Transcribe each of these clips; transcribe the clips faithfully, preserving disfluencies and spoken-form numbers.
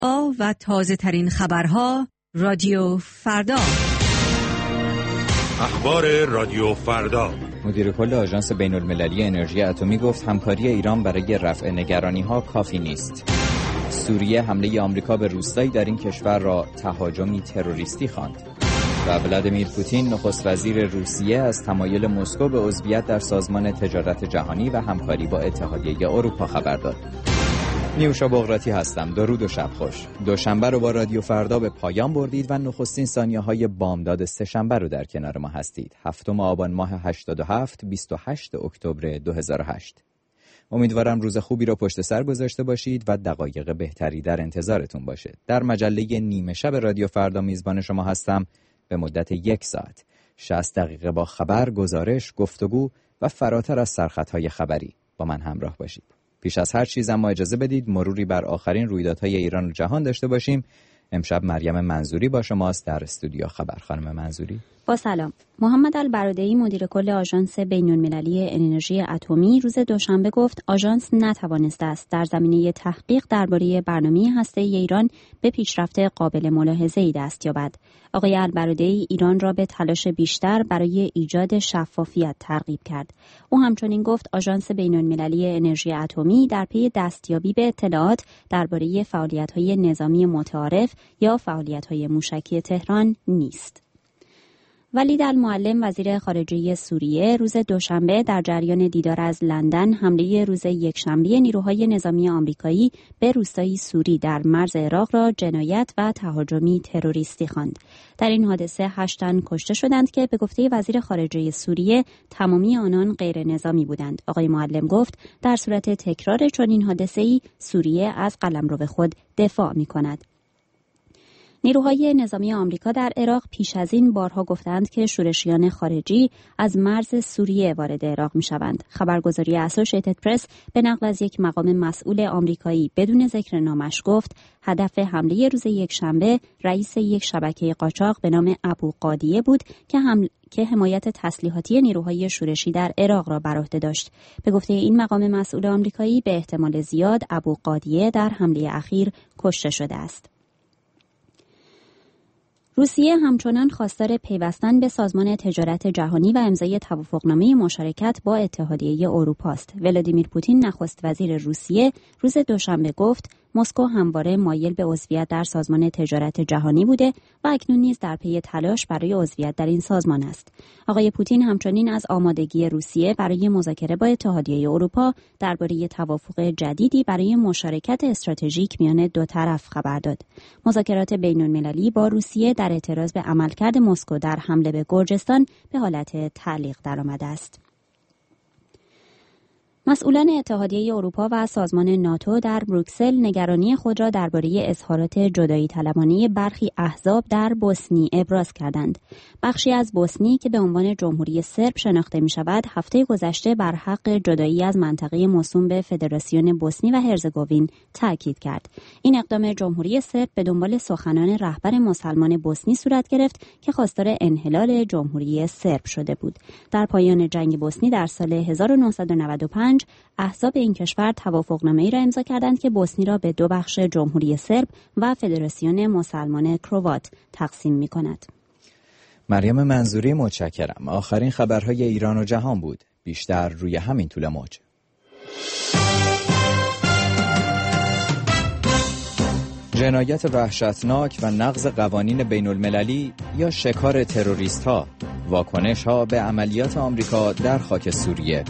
و تازه ترین خبرها رادیو فردا. اخبار رادیو فردا. مدیر کل آژانس بین‌المللی انرژی اتمی گفت همکاری ایران برای رفع نگرانی‌ها کافی نیست. سوریه حمله آمریکا به روستایی در این کشور را تهاجمی تروریستی خواند. و ولادیمیر پوتین نخست وزیر روسیه از تمایل مسکو به عضویت در سازمان تجارت جهانی و همکاری با اتحادیه اروپا خبر داد. نیوشا بغراتی هستم. درود و شب خوش. دوشنبه رو با رادیو فردا به پایان بردید و نخستین ثانیه‌های بامداد سه‌شنبه رو در کنار ما هستید. هفتم آبان ماه هشتاد و هفت، بیست و هشتم اکتبر دو هزار و هشت. امیدوارم روز خوبی رو پشت سر گذاشته باشید و دقایق بهتری در انتظارتون باشه. در مجله نیمه شب رادیو فردا میزبان شما هستم به مدت یک ساعت. شصت دقیقه با خبر، گزارش، گفتگو و فراتر از سرخطهای خبری با من همراه باشید. پیش از هر چیز اما اجازه بدید مروری بر آخرین رویدادهای ایران و جهان داشته باشیم. امشب مریم منظوری با شماست در استودیو خبر. خانم منظوری. با سلام. محمد البرادعی مدیر کل آژانس بین‌المللی انرژی اتمی روز دوشنبه گفت آژانس نتوانسته است در زمینه تحقیق درباره برنامه هسته‌ای ایران به پیشرفت قابل ملاحظه‌ای دست یابد. آقای البرادعی ایران را به تلاش بیشتر برای ایجاد شفافیت ترغیب کرد. او همچنین گفت آژانس بین‌المللی انرژی اتمی در پی دستیابی به اطلاعات درباره فعالیت‌های نظامی متعارف یا فعالیت‌های موشکی تهران نیست. ولید المعلم وزیر خارجه سوریه روز دوشنبه در جریان دیدار از لندن حمله روز یکشنبه نیروهای نظامی آمریکایی به روستایی سوری در مرز عراق را جنایت و تهاجمی تروریستی خواند. در این حادثه هشت تن کشته شدند که به گفته وزیر خارجه سوریه تمامی آنان غیر نظامی بودند. آقای معلم گفت در صورت تکرار چنین حادثه‌ای سوریه از قلمرو خود دفاع می‌کند. نیروهای نظامی آمریکا در عراق پیش از این بارها گفتند که شورشیان خارجی از مرز سوریه وارد عراق می‌شوند. خبرگزاری اسوشیتد پرس به نقل از یک مقام مسئول آمریکایی بدون ذکر نامش گفت هدف حمله روز یکشنبه رئیس یک شبکه قاچاق به نام ابو قادیه بود که حمل که حمایت تسلیحاتی نیروهای شورشی در عراق را بر عهده داشت. به گفته این مقام مسئول آمریکایی به احتمال زیاد ابو قادیه در حمله اخیر کشته شده است. روسیه همچنان خواستار پیوستن به سازمان تجارت جهانی و امضای توافقنامه مشارکت با اتحادیه اروپا است. ولادیمیر پوتین نخست وزیر روسیه روز دوشنبه گفت مسکو همواره مایل به عضویت در سازمان تجارت جهانی بوده و اکنون نیز در پی تلاش برای عضویت در این سازمان است. آقای پوتین همچنین از آمادگی روسیه برای مذاکره با اتحادیه اروپا درباره توافق جدیدی برای مشارکت استراتژیک میان دو طرف خبر داد. مذاکرات بین‌المللی با روسیه در اعتراض به عملکرد مسکو در حمله به گرجستان به حالت تعلیق درآمده است. مسئولان اتحادیه اروپا و سازمان ناتو در بروکسل نگرانی خود را درباره اظهارات جدایی طلبانه برخی احزاب در بوسنی ابراز کردند. بخشی از بوسنی که به عنوان جمهوری سرب شناخته می شود، هفته گذشته بر حق جدایی از منطقه موسوم به فدراسیون بوسنی و هرزگوین تاکید کرد. این اقدام جمهوری سرب به دنبال سخنان رهبر مسلمان بوسنی صورت گرفت که خواستار انحلال جمهوری سرب شده بود. در پایان جنگ بوسنی در سال هزار و نهصد و نود و پنج احزاب این کشور توافقنامه‌ای را امضا کردند که بوسنی را به دو بخش جمهوری سرب و فدراسیون مسلمان کروات تقسیم می‌کند. مریم منظوری متشکرم. آخرین خبرهای ایران و جهان بود. بیشتر روی همین طول موج. جنایت وحشتناک و نقض قوانین بین المللی یا شکار تروریست ها، واکنش ها به عملیات آمریکا در خاک سوریه.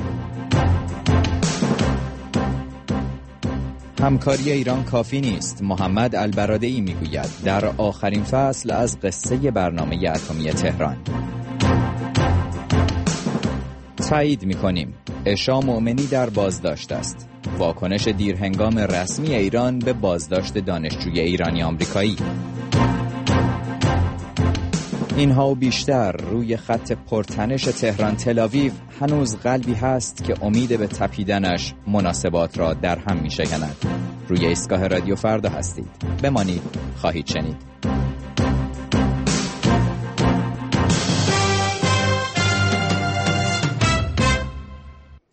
همکاری ایران کافی نیست. محمد البرادعی میگوید در آخرین فصل از قصه برنامه اتمی تهران. تایید میکنیم عشا مؤمنی در بازداشت است. واکنش دیرهنگام رسمی ایران به بازداشت دانشجوی ایرانی آمریکایی. اینها و بیشتر. روی خط پرتنش تهران تل‌آویو هنوز قلبی هست که امید به تپیدنش مناسبات را در هم می‌شکند. روی ایستگاه رادیو فردا هستید. بمانید، خواهید شنید.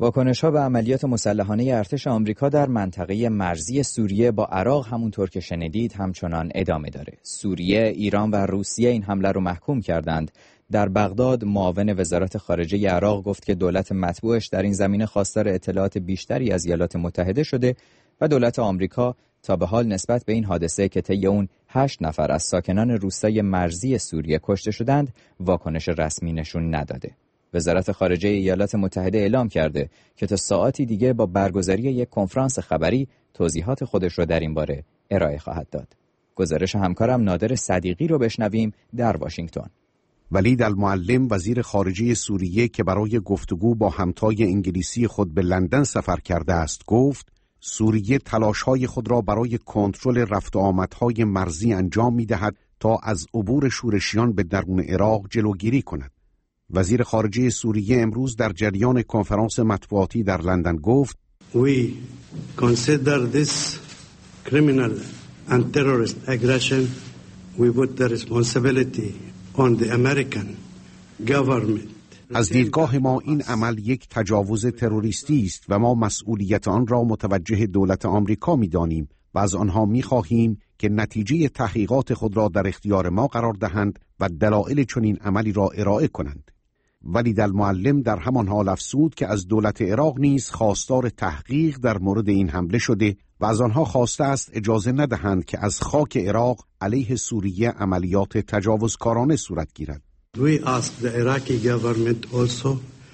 واکنش‌ها به عملیات مسلحانه ارتش آمریکا در منطقه مرزی سوریه با عراق همونطور که شنیدید همچنان ادامه داره. سوریه، ایران و روسیه این حمله رو محکوم کردند. در بغداد معاون وزارت خارجه عراق گفت که دولت متبوعش در این زمینه خواستار اطلاعات بیشتری از ایالات متحده شده و دولت آمریکا تا به حال نسبت به این حادثه که طی اون هشت نفر از ساکنان روستای مرزی سوریه کشته شدند واکنش رسمی نشون نداده. وزارت خارجه ایالات متحده اعلام کرده که تا ساعاتی دیگه با برگزاری یک کنفرانس خبری توضیحات خودش رو در این باره ارائه خواهد داد. گزارش همکارم نادر صدیقی رو بشنویم در واشنگتن. ولید المعلم وزیر خارجه سوریه که برای گفتگو با همتای انگلیسی خود به لندن سفر کرده است گفت سوریه تلاش‌های خود را برای کنترل رفت و آمدهای مرزی انجام می‌دهد تا از عبور شورشیان به درون عراق جلوگیری کند. وزیر خارجه سوریه امروز در جریان کنفرانس مطبوعاتی در لندن گفت We consider this criminal and terrorist aggression. We put the responsibility on the American government. از دیدگاه ما این عمل یک تجاوز تروریستی است و ما مسئولیت آن را متوجه دولت آمریکا می‌دانیم و از آنها می‌خواهیم که نتیجه تحقیقات خود را در اختیار ما قرار دهند و دلایل چنین عملی را ارائه کنند. ولید المعلم در همان حال افزود که از دولت عراق نیز خواستار تحقیق در مورد این حمله شده و از آنها خواسته است اجازه ندهند که از خاک عراق علیه سوریه عملیات تجاوزکارانه صورت گیرد. We ask the Iraqi government also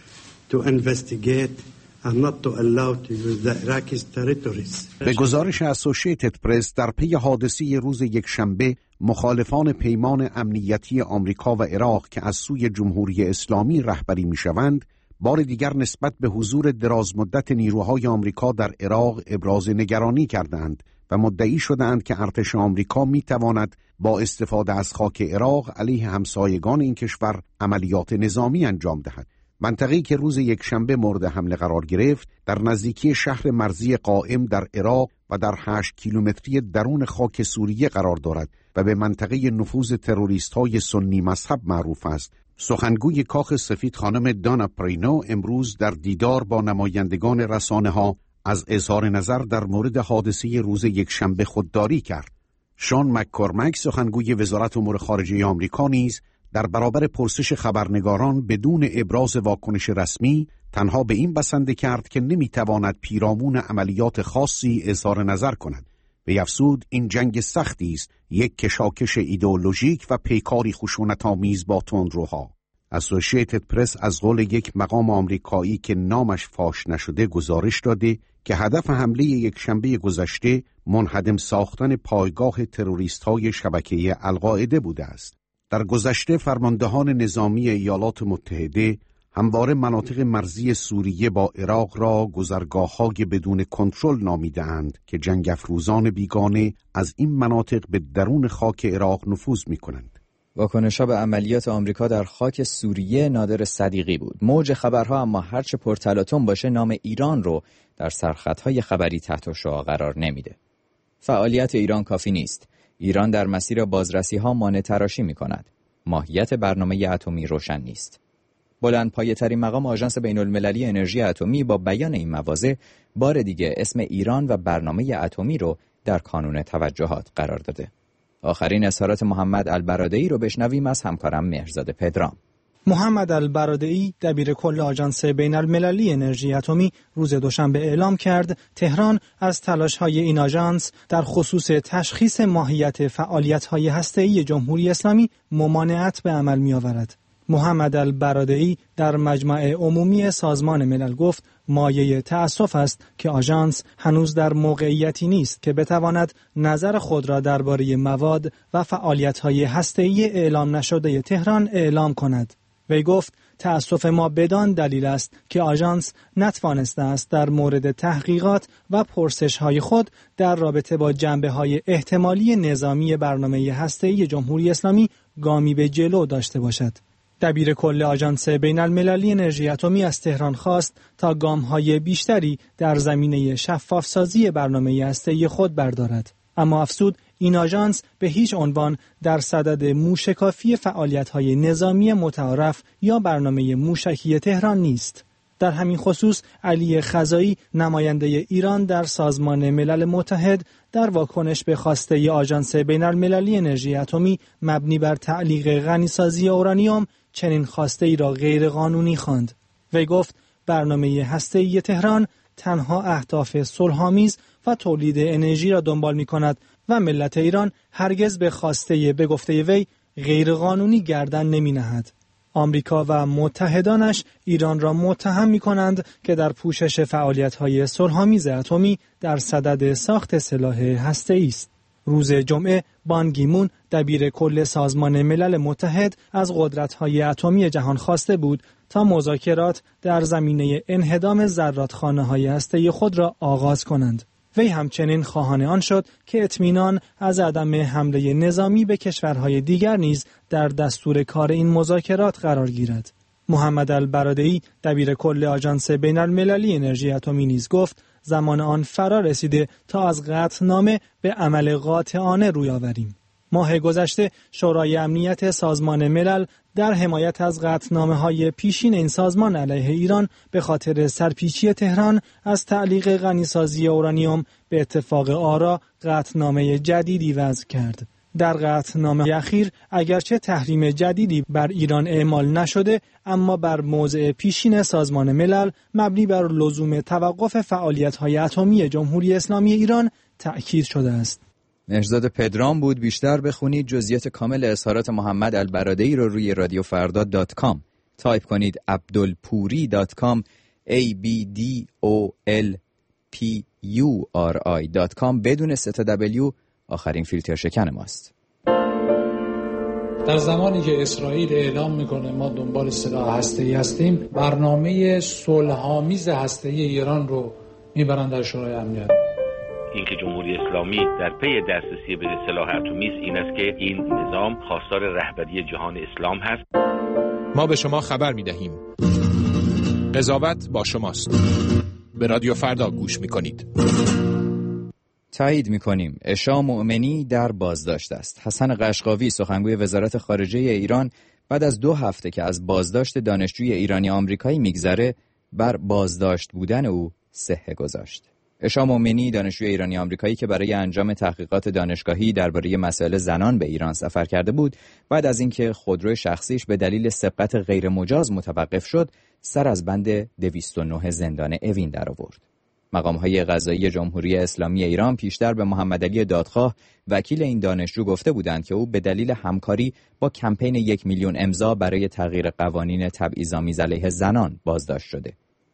to investigate and not to allow to use the Iraqi territories. به گزارش اسوشیتد پرس در پی حادثه روز یکشنبه مخالفان پیمان امنیتی آمریکا و عراق که از سوی جمهوری اسلامی رهبری می‌شوند بار دیگر نسبت به حضور درازمدت نیروهای آمریکا در عراق ابراز نگرانی کردند و مدعی شدند که ارتش آمریکا می‌تواند با استفاده از خاک عراق علیه همسایگان این کشور عملیات نظامی انجام دهد. منطقه‌ای که روز یکشنبه مورد حمله قرار گرفت در نزدیکی شهر مرزی قائم در عراق و در هشت کیلومتری درون خاک سوریه قرار دارد و به منطقه نفوذ تروریست‌های سنی مذهب معروف است. سخنگوی کاخ سفید خانم دانا پرینو امروز در دیدار با نمایندگان رسانه‌ها از اظهار نظر در مورد حادثه روز یکشنبه خودداری کرد. شان مک‌کورمک سخنگوی وزارت امور خارجه آمریکا نیز در برابر پرسش خبرنگاران بدون ابراز واکنش رسمی تنها به این بسنده کرد که نمیتواند پیرامون عملیات خاصی اظهار نظر کند. به افزود این جنگ سختی است، یک کشاکش ایدئولوژیک و پیکاری خشونت‌آمیز با تندروها. اسوشیتد پرس از قول یک مقام آمریکایی که نامش فاش نشده گزارش داده که هدف حمله یکشنبه گذشته منهدم ساختن پایگاه تروریست‌های شبکه القاعده بوده است. در گذشته فرماندهان نظامی ایالات متحده همواره مناطق مرزی سوریه با عراق را گذرگاه‌های بدون کنترل نامیده‌اند که جنگ افروزان بیگانه از این مناطق به درون خاک عراق نفوذ می‌کنند. واکنش‌ها به عملیات آمریکا در خاک سوریه نادر صدیقی بود. موج خبرها اما هرچه پرتلاطم باشه نام ایران رو در سرخطهای خبری تحت شعاع قرار نمیده. فعالیت ایران کافی نیست. ایران در مسیر بازرسی‌ها مانع تراشی می‌کند. ماهیت برنامه اتمی روشن نیست. بلندپایه‌ترین مقام آژانس بین‌المللی انرژی اتمی با بیان این مواضع بار دیگه اسم ایران و برنامه اتمی رو در کانون توجهات قرار داده. آخرین اظهارات محمد البرادعی رو بشنویم از همکارم مهرزاد پدرام. محمد البرادعی دبیر کل آژانس بین‌المللی انرژی اتمی روز دوشنبه اعلام کرد تهران از تلاش‌های این آژانس در خصوص تشخیص ماهیت فعالیت‌های هسته‌ای جمهوری اسلامی ممانعت به عمل می‌آورد. محمد البرادعی در مجمع عمومی سازمان ملل گفت مایه تأسف است که آژانس هنوز در موقعیتی نیست که بتواند نظر خود را درباره مواد و فعالیت‌های هسته‌ای اعلام نشده تهران اعلام کند. وی گفت تأسف ما بدان دلیل است که آژانس نتوانسته است در مورد تحقیقات و پرسش‌های خود در رابطه با جنبه‌های احتمالی نظامی برنامه هسته‌ای جمهوری اسلامی گامی به جلو داشته باشد. دبیر کل آژانس بین‌المللی انرژی اتمی از تهران خواست تا گام‌های بیشتری در زمینه شفافسازی برنامه هسته‌ای خود بردارد. اما افزود این آژانس به هیچ عنوان در صدد موشکافی فعالیت‌های نظامی متعارف یا برنامه موشکی تهران نیست. در همین خصوص علی خزایی نماینده ایران در سازمان ملل متحد در واکنش به خواسته آژانس بین‌المللی انرژی اتمی مبنی بر تعلیق غنیسازی اورانیوم چنین خواسته ای را غیر قانونی خواند. وی گفت برنامه هسته‌ای تهران تنها اهداف صلح‌آمیز و تولید انرژی را دنبال می‌کند و ملت ایران هرگز به خواسته به گفته وی غیر قانونی گردن نمی‌نهد. آمریکا و متحدانش ایران را متهم می‌کنند که در پوشش فعالیت‌های صلح‌آمیز اتمی در صدد ساخت سلاح هسته‌ای است. روز جمعه بان کی مون دبیر کل سازمان ملل متحد از قدرت‌های اتمی جهان خواسته بود تا مذاکرات در زمینه انهدام زرادخانه‌های هسته‌ای خود را آغاز کنند. وی همچنین خواهان آن شد که اطمینان از عدم حمله نظامی به کشورهای دیگر نیز در دستور کار این مذاکرات قرار گیرد. محمد البرادعی دبیر کل آژانس بین‌المللی انرژی اتمی نیز گفت زمان آن فرا رسیده تا از قطعنامه به عمل قاطعانه روی آوریم. ماه گذشته شورای امنیت سازمان ملل در حمایت از قطعنامه‌های پیشین این سازمان علیه ایران به خاطر سرپیچی تهران از تعلیق غنیسازی اورانیوم به اتفاق آرا قطعنامه جدیدی وضع کرد. در قطعنامه اخیر اگرچه تحریم جدیدی بر ایران اعمال نشده، اما بر موضع پیشین سازمان ملل مبنی بر لزوم توقف فعالیت‌های اتمی جمهوری اسلامی ایران تأکید شده است. مهرزاد پدرام بود. بیشتر بخونید جزئیات کامل اظهارات محمد البرادعی رو روی رادیو فردا دات کام تایپ کنید. عبدالپوری دات کام A B D O L P U R I دات کام بدون سه تا دبلیو آخرین فیلتر شکن ماست. در زمانی که اسرائیل اعلام میکنه ما دنبال سلاح هسته‌ای هستیم، برنامه صلح‌آمیز هسته‌ای ایران رو میبرن در شورای امنیت. اینکه جمهوری اسلامی در پی دسترسی به سلاح اتمی است این است که این نظام خواستار رهبری جهان اسلام هست. ما به شما خبر میدهیم. قضاوت با شماست. به رادیو فردا گوش میکنید. تایید میکنیم. عشا مؤمنی در بازداشت است. حسن قشقاوی سخنگوی وزارت خارجه ایران بعد از دو هفته که از بازداشت دانشجوی ایرانی آمریکایی میگذره بر بازداشت بودن او صحه گذاشت. عشا مؤمنی دانشجوی ایرانی آمریکایی که برای انجام تحقیقات دانشگاهی درباره مسائل زنان به ایران سفر کرده بود، بعد از اینکه خودروی شخصیش به دلیل سبقت غیر مجاز متوقف شد، سر از بند دویست و نه زندان اوین درآورد. مقام‌های قضایی جمهوری اسلامی ایران پیشتر به محمد علی دادخواه وکیل این دانشجو گفته بودند که او به دلیل همکاری با کمپین یک میلیون امضا برای تغییر قوانین تبعیض‌آمیز علیه زنان بازداشت شده.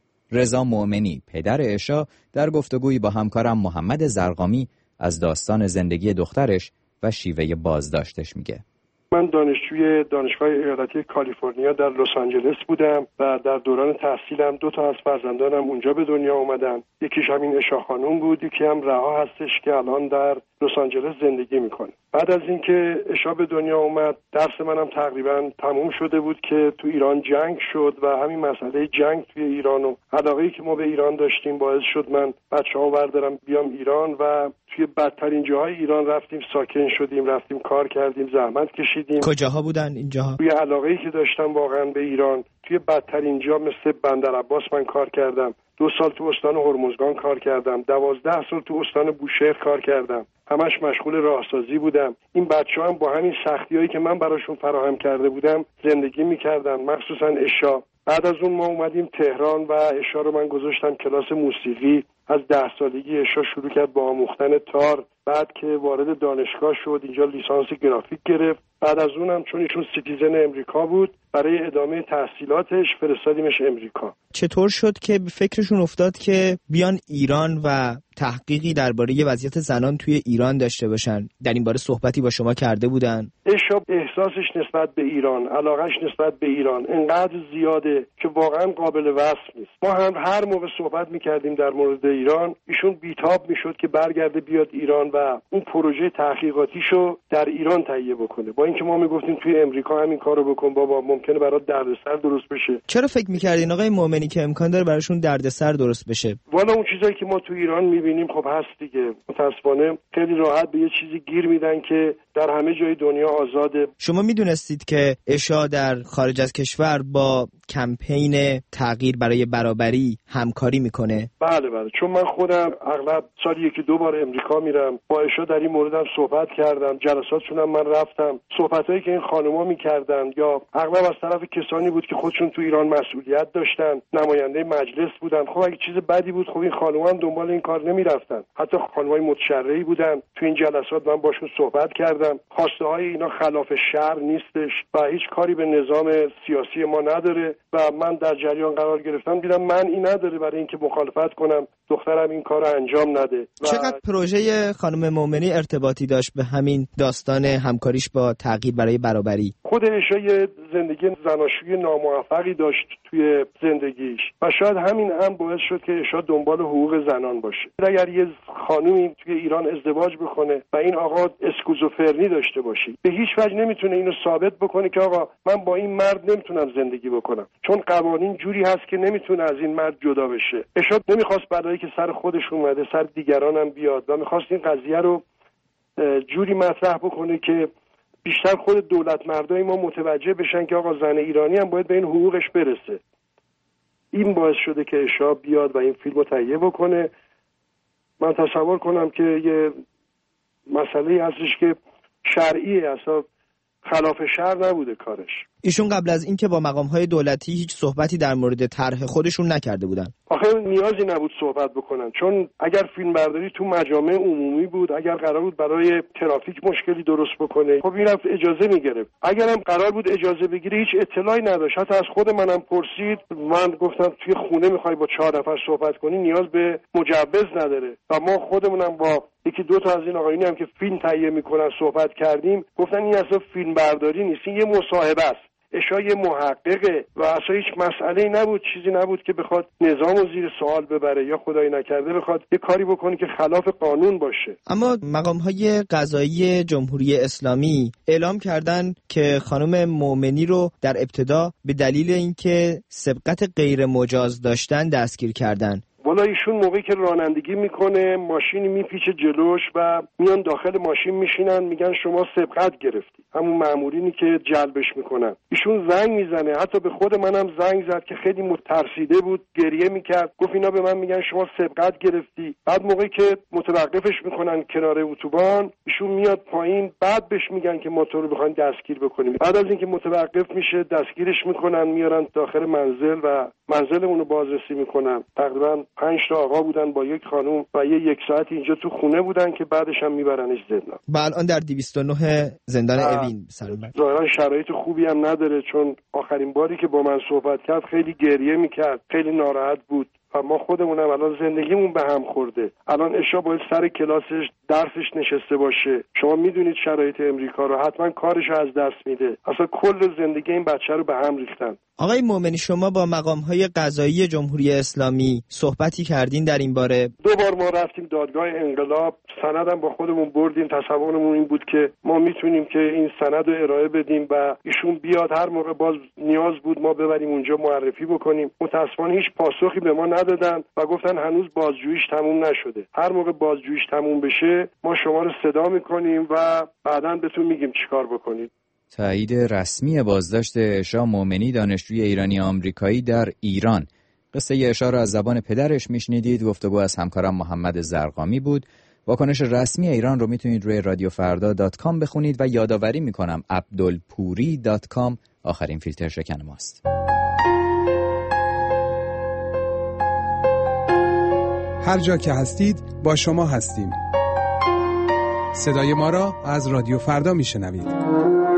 رضا مؤمنی پدر عشا در گفتگویی با همکارم محمد زرقامی از داستان زندگی دخترش و شیوه بازداشتش میگه. من دانشجوی دانشگاه ایالتی کالیفرنیا در لس آنجلس بودم و در دوران تحصیلم دو تا از فرزندانم اونجا به دنیا اومدن. یکیش همین عشا خانم بود، یکی هم رها هستش که الان در لس آنجلس زندگی میکنه. بعد از اینکه عشا به دنیا اومد درس منم تقریبا تموم شده بود که تو ایران جنگ شد و همین مسئله جنگ توی ایران و علاقه‌ای که ما به ایران داشتیم باعث شد من بچه‌ها بردارم بیام ایران و توی بدترین جاهای ایران رفتیم ساکن شدیم، رفتیم کار کردیم، زحمت کشیدیم. کجاها بودن اینجاها؟ توی علاقه‌ای که داشتم واقعا به ایران، توی بدترین جا مثل بندرعباس من کار کردم. دو سال تو استان هرمزگان کار کردم. دوازده سال تو استان بوشهر کار کردم. همش مشغول راهسازی بودم. این بچه‌ها هم با همین سختی‌هایی که من براشون فراهم کرده بودم زندگی می‌کردن، مخصوصا عشا. بعد از اون ما اومدیم تهران و عشا رو من گذاشتم کلاس موسیقی. از ده سالگی عشا شروع کرد با آموختن تار، بعد که وارد دانشگاه شد اینجا لیسانس گرافیک گرفت. بعد از اونم چون ایشون سیتیزن امریکا بود برای ادامه تحصیلاتش فرستادیمش امریکا. چطور شد که به فکرشون افتاد که بیان ایران و تحقیقی درباره وضعیت زنان توی ایران داشته باشن؟ در این باره صحبتی با شما کرده بودن؟ عشا احساسش نسبت به ایران، علاقش نسبت به ایران انقدر زیاده که واقعا قابل وصف نیست. ما هم هر موقع صحبت می‌کردیم در مورد ایران ایشون بیتاب میشد که برگرده بیاد ایران و اون پروژه تحقیقاتیشو در ایران تهیه بکنه، با اینکه ما میگفتیم توی امریکا همین کارو بکن بابا، ممکنه برات دردسر درست بشه. چرا فکر می‌کردین آقای مؤمنی که امکان داره براشون دردسر درست بشه؟ والا اون چیزایی که ما تو ایران می‌بینیم خب هست دیگه. متأسفانه خیلی راحت به یه چیزی گیر میدن که در همه جای دنیا آزاده. شما میدونستید که عشا در خارج از کشور با کمپین تغییر برای برابری همکاری میکنه؟ بله بله، چون من خودم اغلب سالی یکی دو بار امریکا میرم، با اشا در این موردم صحبت کردم، جلساتشون هم من رفتم. صحبتایی که این خانوما میکردن یا اغلب از طرف کسانی بود که خودشون تو ایران مسئولیت داشتن، نماینده مجلس بودن. خب اگه چیز بدی بود خب این خانوما هم دنبال این کار نمیرفتن. حتی خانمای متشرعی بودن تو این جلسات، من باشون صحبت کردم. خواسته های اینا خلاف شرع نیستش و هیچ کاری به نظام سیاسی ما نداره و من در جریان قرار گرفتم، دیدم من این نداره برای اینکه مخالفت کنم دخترم این کارو انجام نده. و چقدر پروژه خانم مومنی ارتباطی داشت به همین داستان همکاریش با تغییر برای برابری؟ خود ایشا یه زندگی زناشویی ناموفقی داشت توی زندگیش و شاید همین هم باعث شد که ایشا دنبال حقوق زنان باشه. اگر یه خانومی توی ایران ازدواج بکنه و این آقا اسکوزوفرنی داشته باشه، به هیچ وجه نمیتونه اینو ثابت بکنه که آقا من با این مرد نمیتونم زندگی بکنم، چون قوانین جوری هست که نمیتونه از این مرد جدا بشه. ایشا نمیخواست بلایی که سر خودش اومده سر دیگران هم بیاد و میخواست این قضیه رو جوری مطرح بکنه که بیشتر خود دولت مردای ما متوجه بشن که آقا زن ایرانی هم باید به این حقوقش برسه. این باعث شده که ایشا بیاد و این فیلم رو تهیه بکنه. من تصور کنم که یه مسئله هستش که شرعیه، اصلا خلاف شرع نبوده کارش. ایشون قبل از اینکه با مقام‌های دولتی هیچ صحبتی در مورد طرح خودشون نکرده بودن؟ آخه نیازی نبود صحبت بکنن، چون اگر فیلم برداری تو مجامع عمومی بود، اگر قرار بود برای ترافیک مشکلی درست بکنه، خب این رفت اجازه میگرفت. اگرم قرار بود اجازه بگیره هیچ اطلاعی نداشت. حتی از خود منم پرسید، من گفتم توی خونه میخوای با چهار نفر صحبت کنی نیاز به مجوز نداره و ما خودمونم با یکی دو تا از این آقایونی هم که فیلم تهیه میکنن صحبت کردیم، گفتن این اصلا فیلم برداری نیست، این یه مصاحبه است. اشای محققه و اصلا هیچ مسئله‌ای نبود، چیزی نبود که بخواد نظام رو زیر سوال ببره یا خدای نکرده بخواد یه کاری بکنه که خلاف قانون باشه. اما مقام‌های قضایی جمهوری اسلامی اعلام کردن که خانم مومنی رو در ابتدا به دلیل اینکه سبقت غیر مجاز داشتن دستگیر کردن. والا ایشون موقعی که رانندگی میکنه ماشینی میپیچه جلوش و میان داخل ماشین میشینن، میگن شما سبقت گرفتی، همون مامورینی که جلبش میکنن. ایشون زنگ میزنه، حتی به خود منم زنگ زد که خیلی مترسیده بود، گریه میکرد، گفت اینا به من میگن شما سبقت گرفتی. بعد موقعی که متوقفش میکنن کنار اتوبان، ایشون میاد پایین، بعد بهش میگن که ما تو رو بخوایم دستگیر بکنیم. بعد از اینکه متوقف میشه دستگیرش میکنن، میارن داخل منزل و منزلمون رو بازرسی میکنن. تقریبا پنج تا آقا بودن با یک خانم و یه یک ساعت اینجا تو خونه بودن که بعدش هم میبرنش زندان. و الان در دویست و نه زندان اوین سلامت. ظاهرا شرایط خوبی هم نداره، چون آخرین باری که با من صحبت کرد خیلی گریه میکرد، خیلی ناراحت بود و ما خودمونم الان زندگیمون به هم خورده. الان اشا باید سر کلاسش درسش نشسته باشه. شما میدونید شرایط امریکا رو، حتما کارشو از دست میده. اصلا کل زندگی این بچه رو به هم ریختن. آقای مومنی، شما با مقام‌های قضایی جمهوری اسلامی صحبتی کردین در این باره؟ دو بار ما رفتیم دادگاه انقلاب، سندم با خودمون بردیم. تصورمون این بود که ما میتونیم که این سند رو ارائه بدیم و ایشون بیاد هر موقع باز نیاز بود ما ببریم اونجا معرفی بکنیم. متأسفانه هیچ پاسخی به ما ندادن و گفتن هنوز بازجوییش تموم نشده. هر موقع بازجوییش تموم بشه ما شما رو صدا میکنیم و بعداً بهتون میگیم چیکار بکنید. تایید رسمی بازداشت عشا مومنی، دانشجوی ایرانی آمریکایی در ایران. قصه عشا را از زبان پدرش میشنیدید. گفتگو از همکارم محمد زرقامی بود. واکنش رسمی ایران رو میتونید روی رادیو فردا دات کام بخونید و یادآوری میکنم عبدالپوری دات کام آخرین فیلتر شکن ماست. هر جا که هستید با شما هستیم. صدای ما را از رادیو فردا میشنوید.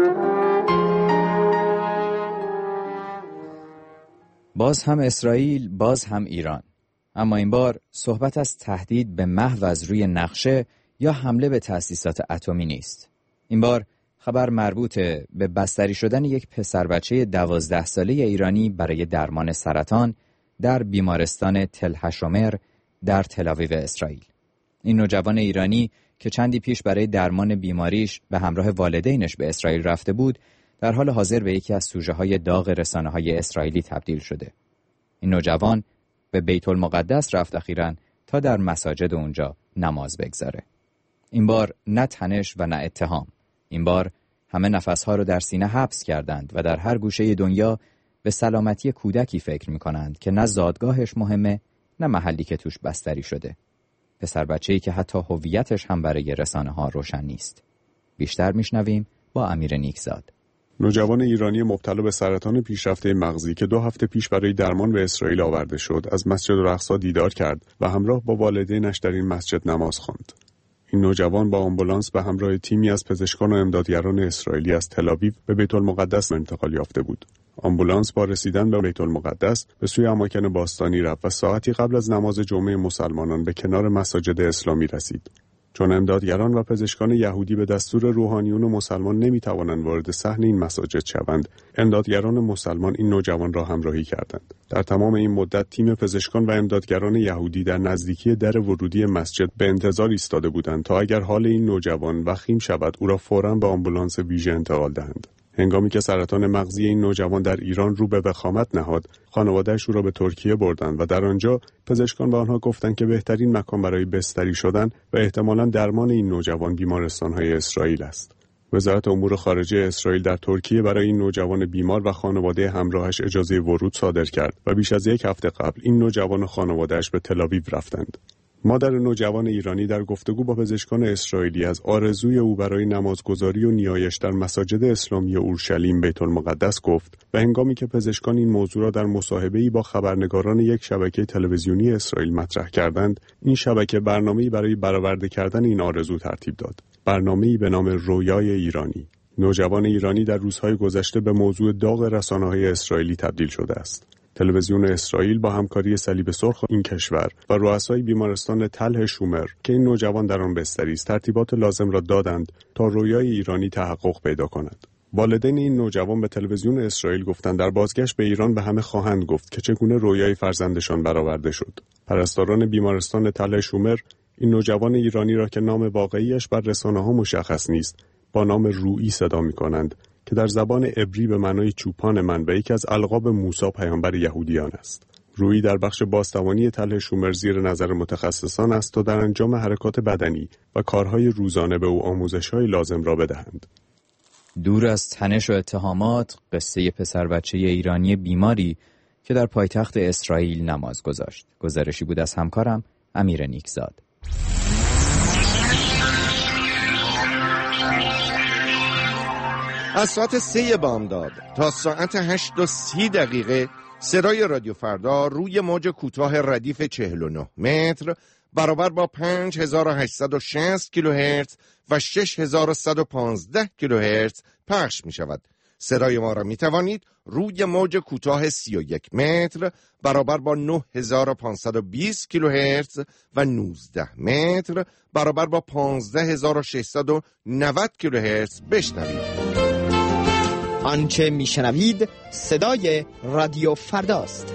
باز هم اسرائیل، باز هم ایران. اما این بار صحبت از تهدید به محو از روی نقشه یا حمله به تأسیسات اتمی نیست. این بار خبر مربوط به بستری شدن یک پسر بچه دوازده ساله ایرانی برای درمان سرطان در بیمارستان تل هشومر در تل‌آویو اسرائیل. این نوجوان ایرانی که چندی پیش برای درمان بیماریش به همراه والدینش به اسرائیل رفته بود، در حال حاضر به یکی از سوژه‌های داغ رسانه‌های اسرائیلی تبدیل شده. این نوجوان به بیت المقدس رفت اخیراً تا در مساجد اونجا نماز بگذاره. این بار نه تنش و نه اتهام. این بار همه نفسها رو در سینه حبس کردند و در هر گوشه دنیا به سلامتی کودکی فکر می‌کنند که نه زادگاهش مهمه، نه محلی که توش بستری شده. پسر بچه‌ای که حتی هویتش هم برای رسانه‌ها روشن نیست. بیشتر میشنویم با امیر نیکزاد. نوجوان ایرانی مبتلا به سرطان پیشرفته مغزی که دو هفته پیش برای درمان به اسرائیل آورده شد، از مسجد الاقصی دیدار کرد و همراه با والدینش در این مسجد نماز خواند. این نوجوان با آمبولانس به همراه تیمی از پزشکان و امدادگران اسرائیلی از تل‌آویو به بیت المقدس انتقال یافته بود. آمبولانس با رسیدن به بیت المقدس به سوی اماکن باستانی رفت و ساعتی قبل از نماز جمعه مسلمانان به کنار مساجد اسلامی رسید. چون امدادگران و پزشکان یهودی به دستور روحانیون و مسلمان نمی‌توانند وارد صحن این مساجد شوند، امدادگران مسلمان این نوجوان را همراهی کردند. در تمام این مدت تیم پزشکان و امدادگران یهودی در نزدیکی در ورودی مسجد به انتظار ایستاده بودند تا اگر حال این نوجوان وخیم شود او را فوراً به آمبولانس ویژه انتقال دهند. هنگامی که سرطان مغزی این نوجوان در ایران رو به وخامت نهاد، خانواده‌اش او را به ترکیه بردند و در آنجا پزشکان به آنها گفتند که بهترین مکان برای بستری شدن و احتمالاً درمان این نوجوان بیمارستان‌های اسرائیل است. وزارت امور خارجه اسرائیل در ترکیه برای این نوجوان بیمار و خانواده همراهش اجازه ورود صادر کرد و بیش از یک هفته قبل این نوجوان و خانواده‌اش به تل‌آویو رفتند. مادر نوجوان ایرانی در گفتگو با پزشکان اسرائیلی از آرزوی او برای نمازگزاری و نیایش در مساجد اسلامی اورشلیم بیت المقدس گفت و هنگامی که پزشکان این موضوع را در مصاحبه‌ای با خبرنگاران یک شبکه تلویزیونی اسرائیل مطرح کردند، این شبکه برنامه‌ای برای برآورده کردن این آرزو ترتیب داد. برنامه‌ای به نام رویای ایرانی. نوجوان ایرانی در روزهای گذشته به موضوع داغ رسانه‌های اسرائیلی تبدیل شده است. تلویزیون اسرائیل با همکاری صلیب سرخ این کشور و رؤسای بیمارستان تل شومر که این نوجوان در آن بستری است ترتیبات لازم را دادند تا رویای ایرانی تحقق پیدا کند. والدین این نوجوان به تلویزیون اسرائیل گفتند در بازگشت به ایران به همه خواهند گفت که چگونه رویای فرزندشان برآورده شد. پرستاران بیمارستان تل شومر این نوجوان ایرانی را که نام واقعیش بر رسانه‌ها مشخص نیست با نام روئی صدا می‌کنند که در زبان عبری به معنای چوپان من و یکی از القاب موسی پیامبر یهودیان است. روئی در بخش بازتوانی تل شومر زیر نظر متخصصان است تا در انجام حرکات بدنی و کارهای روزانه به او آموزش‌های لازم را بدهند. دور از تنش و اتهامات، قصه پسر بچه ایرانی بیماری که در پایتخت اسرائیل نماز گذاشت. گزارشی بود از همکارم امیر نیکزاد. از ساعت سه بامداد تا ساعت هشت و سی دقیقه صدای رادیو فردا روی موج کوتاه ردیف چهل و نه متر برابر با پنج هزار و هشتصد و شصت کیلوهرتز و شش هزار و صد و پانزده کیلوهرتز پخش می شود. صدای ما را می توانید روی موج کوتاه سی و یک متر برابر با نه هزار و پانصد و بیست کیلوهرتز و نوزده متر برابر با پانزده هزار و ششصد و نود کیلوهرتز بشنوید. آنچه میشنوید صدای رادیو فرداست.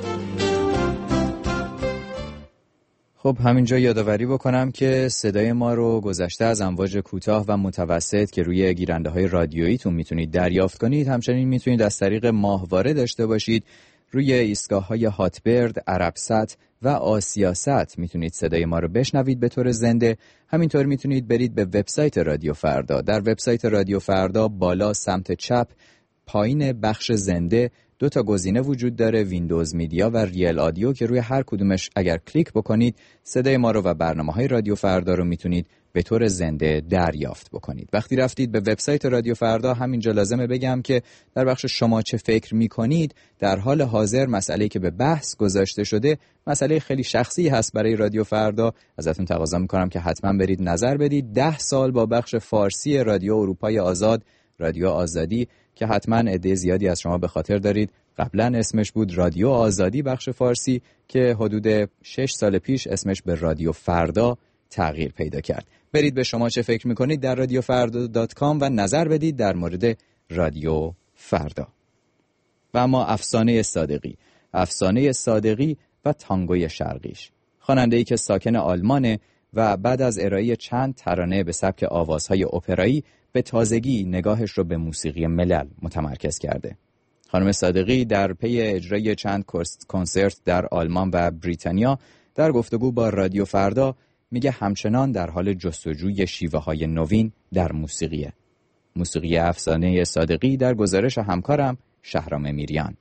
خب همینجا یادآوری بکنم که صدای ما رو گذشته از امواج کوتاه و متوسط که روی گیرنده های رادیوییتون میتونید دریافت کنید، همچنین میتونید از طریق ماهواره داشته باشید. روی ایستگاه های هاتبرد، عربسات و آسیاست میتونید صدای ما رو بشنوید به طور زنده. همینطور میتونید برید به وبسایت رادیو فردا. در وبسایت رادیو فردا بالا سمت چپ پایین بخش زنده دو تا گزینه وجود داره، ویندوز میدیا و ریل آدیو، که روی هر کدومش اگر کلیک بکنید صدای ما رو و برنامه‌های رادیو فردا رو میتونید به طور زنده دریافت بکنید. وقتی رفتید به وبسایت رادیو فردا، همینجا لازمه بگم که در بخش شما چه فکر میکنید در حال حاضر مسئله‌ای که به بحث گذاشته شده مسئله خیلی شخصی هست برای رادیو فردا. ازتون تقاضا میکنم که حتما برید نظر بدید. ده سال با بخش فارسی رادیو اروپای آزاد، رادیو آزادی، که حتما عده زیادی از شما به خاطر دارید قبلا اسمش بود رادیو آزادی بخش فارسی، که حدود شش سال پیش اسمش به رادیو فردا تغییر پیدا کرد. برید به شما چه فکر میکنید در رادیو فردا دات کام و نظر بدید در مورد رادیو فردا. و اما افسانه صادقی افسانه صادقی و تانگوی شرقیش، خواننده‌ای که ساکن آلمانه و بعد از ارائه چند ترانه به سبک آوازهای اپرایی به تازگی نگاهش رو به موسیقی ملل متمرکز کرده. خانم صادقی در پی اجرای چند کنسرت در آلمان و بریتانیا در گفتگو با رادیو فردا میگه همچنان در حال جستجوی شیوه های نوین در موسیقیه. موسیقی افسانه صادقی در گزارش همکارم شهرام میریان.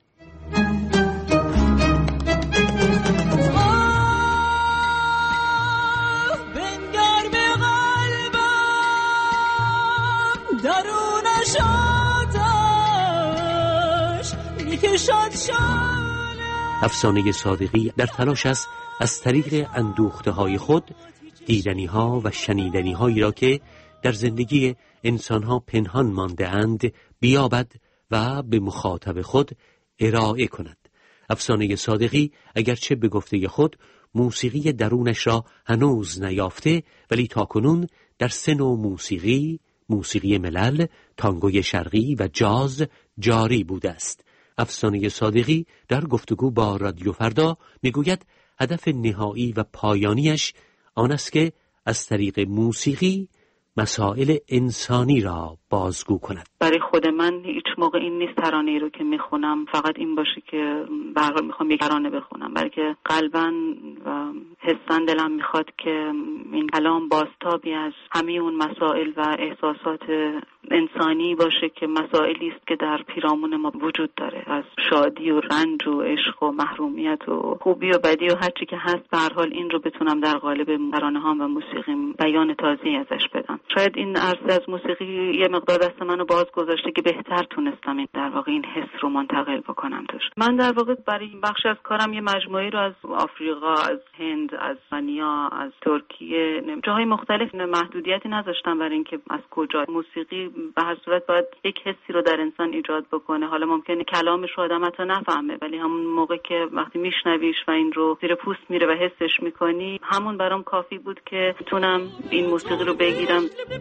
افسانه صادقی در تلاش است از طریق اندوخته های خود دیدنی ها و شنیدنی هایی را که در زندگی انسان ها پنهان مانده اند بیابد و به مخاطب خود ارائه کند. افسانه صادقی اگرچه به گفته خود موسیقی درونش را هنوز نیافته، ولی تاکنون در سه نوع موسیقی، موسیقی ملل، تانگوی شرقی و جاز جاری بوده است. افسانه صادقی در گفتگو با رادیو فردا میگوید هدف نهایی و پایانیش آن است که از طریق موسیقی مسائل انسانی را بازگو کند. برای خود من هیچ موقع این نیست ترانه‌ای رو که میخونم فقط این باشه که به هر حال میخوام یک ترانه بخونم، بلکه قلباً و حساً دلم میخواد که این کلام بازتابی از همه اون مسائل و احساسات انسانی باشه که مسائلی است که در پیرامون ما وجود داره، از شادی و رنج و عشق و محرومیت و خوبی و بدی و هر چی که هست. به هر حال این رو بتونم در قالب ترانه‌هام و موسیقیم بیان تازه‌ای ازش بدم. شاید این عرصه از موسیقی یه مقدار دست منو باز گذاشته که بهتر تونستم این در واقع این حس رو منتقل بکنم توش. من در واقع برای این بخش از کارم یه مجموعه رو از آفریقا، از هند، از اسپانیا، از ترکیه، جاهای مختلف، محدودیتی نذاشتم برای اینکه از کجا. موسیقی به هر صورت باید یک حسی رو در انسان ایجاد بکنه. حالا ممکنه کلامش رو آدم حتی نفهمه، ولی همون موقع که وقتی میشنویش و این رو زیر پوست میره و حسش میکنی، همون برام کافی بود که بتونم این موسیقی رو بگیرم.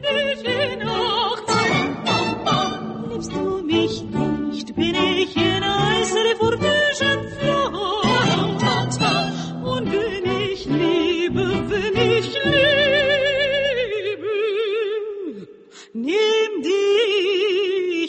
Liebst du mich nicht, bin ich in äußere Verwirrung verliebt. Und wenn ich liebe, wenn ich liebe, nimm dich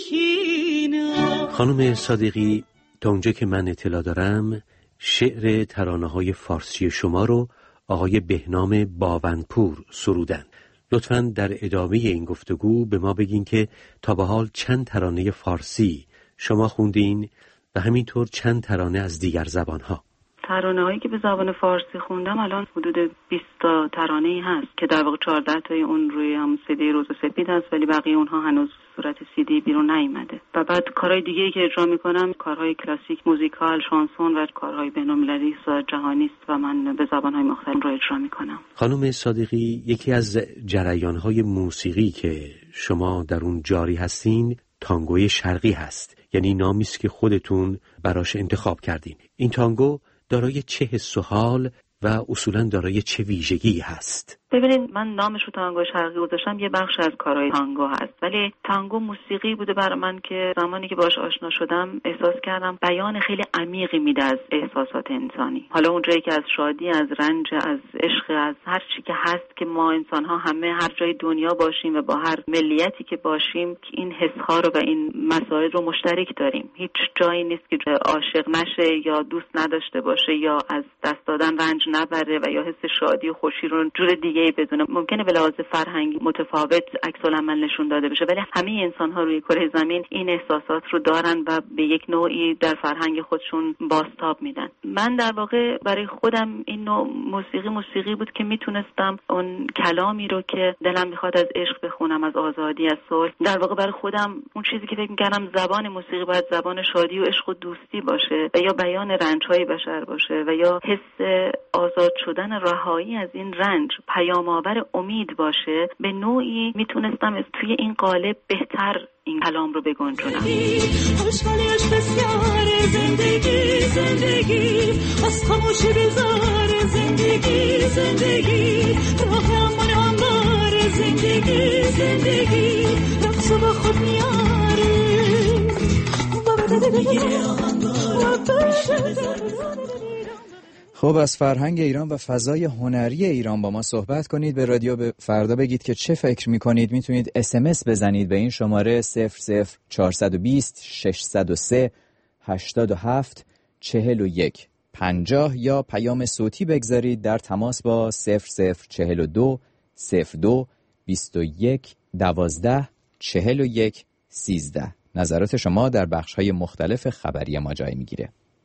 hinein. خانم صادقی، تا اونجا که من اطلاع دارم شعر ترانه‌های فارسی شما رو آقای بهنام باونپور سرودن. لطفاً در ادامه این گفتگو به ما بگین که تا به حال چند ترانه فارسی شما خوندین و همینطور چند ترانه از دیگر زبانها. ترانه‌هایی که به زبان فارسی خوندم الان حدود بیست تا ترانه‌ای هست که در واقع چهارده تای اون روی هم سیدی روز و سپید هست، ولی بقیه اونها هنوز صورت سیدی بیرون نیامده. و بعد کارهای دیگه‌ای که اجرا می‌کنم کارهای کلاسیک، موزیکال، شانسون و کارهای بین‌المللی و جهانی است و من به زبان‌های مختلف رو اجرا می‌کنم. خانم صادقی، یکی از جریان‌های موسیقی که شما در اون جاری هستین تانگوی شرقی هست، یعنی نامی است که خودتون براش انتخاب کردین. این تانگو دارای چه حس و حال و اصولاً دارای چه ویژگی هست؟ ببینید، من نامش رو تانگو شرقی گذاشتم، یه بخش از کارهای تانگو هست، ولی تانگو موسیقی بوده برای من که زمانی که باهاش آشنا شدم احساس کردم بیان خیلی عمیقی میده از احساسات انسانی. حالا اونجایی که از شادی، از رنج، از عشق، از هر چی که هست که ما انسان‌ها همه هر جای دنیا باشیم و با هر ملیتی که باشیم که این حس‌ها رو و این مسائل رو مشترک داریم. هیچ جایی نیست که عاشق نشه یا دوست نداشته باشه یا از دست دادن رنج نبره و یا حس شادی و خوشی رو جور دیگه بدونه. ممکنه به لحاظ فرهنگی متفاوت عکس العمل نشون داده بشه، ولی همه انسان‌ها روی کره زمین این احساسات رو دارن و به یک نوعی در فرهنگ خودشون بازتاب میدن. من در واقع برای خودم این نوع موسیقی موسیقی بود که میتونستم اون کلامی رو که دلم میخواد از عشق بخونم، از آزادی، از صلح، در واقع برای خودم اون چیزی که فکر می‌کردم زبان موسیقی باید زبان شادی و عشق و دوستی باشه و یا بیان رنج‌های بشر باشه و یا حس آزاد شدن، رهایی از این رنج، پیام آور امید باشه، به نوعی میتونستم از توی این قالب بهتر این کلام رو بگنجونم. خوشحالیش بسیار زندگی زندگی از خاموشی بزار زندگی زندگی راه امان هموار زندگی زندگی رقص با خود میاره خب، از فرهنگ ایران و فضای هنری ایران با ما صحبت کنید. به رادیو به فردا بگید که چه فکر میکنید. میتونید اس ام اس بزنید به این شماره صفر صفر چهارصد و بیست ششصد و سه هشتاد و هفت چهل و یک پنجاه یا پیام صوتی بگذارید در تماس با صفر صفر چهل و دو صفر دو بیست و یک دوازده چهل و یک سیزده. نظرات شما در بخش‌های مختلف خبری ما جای میگیره.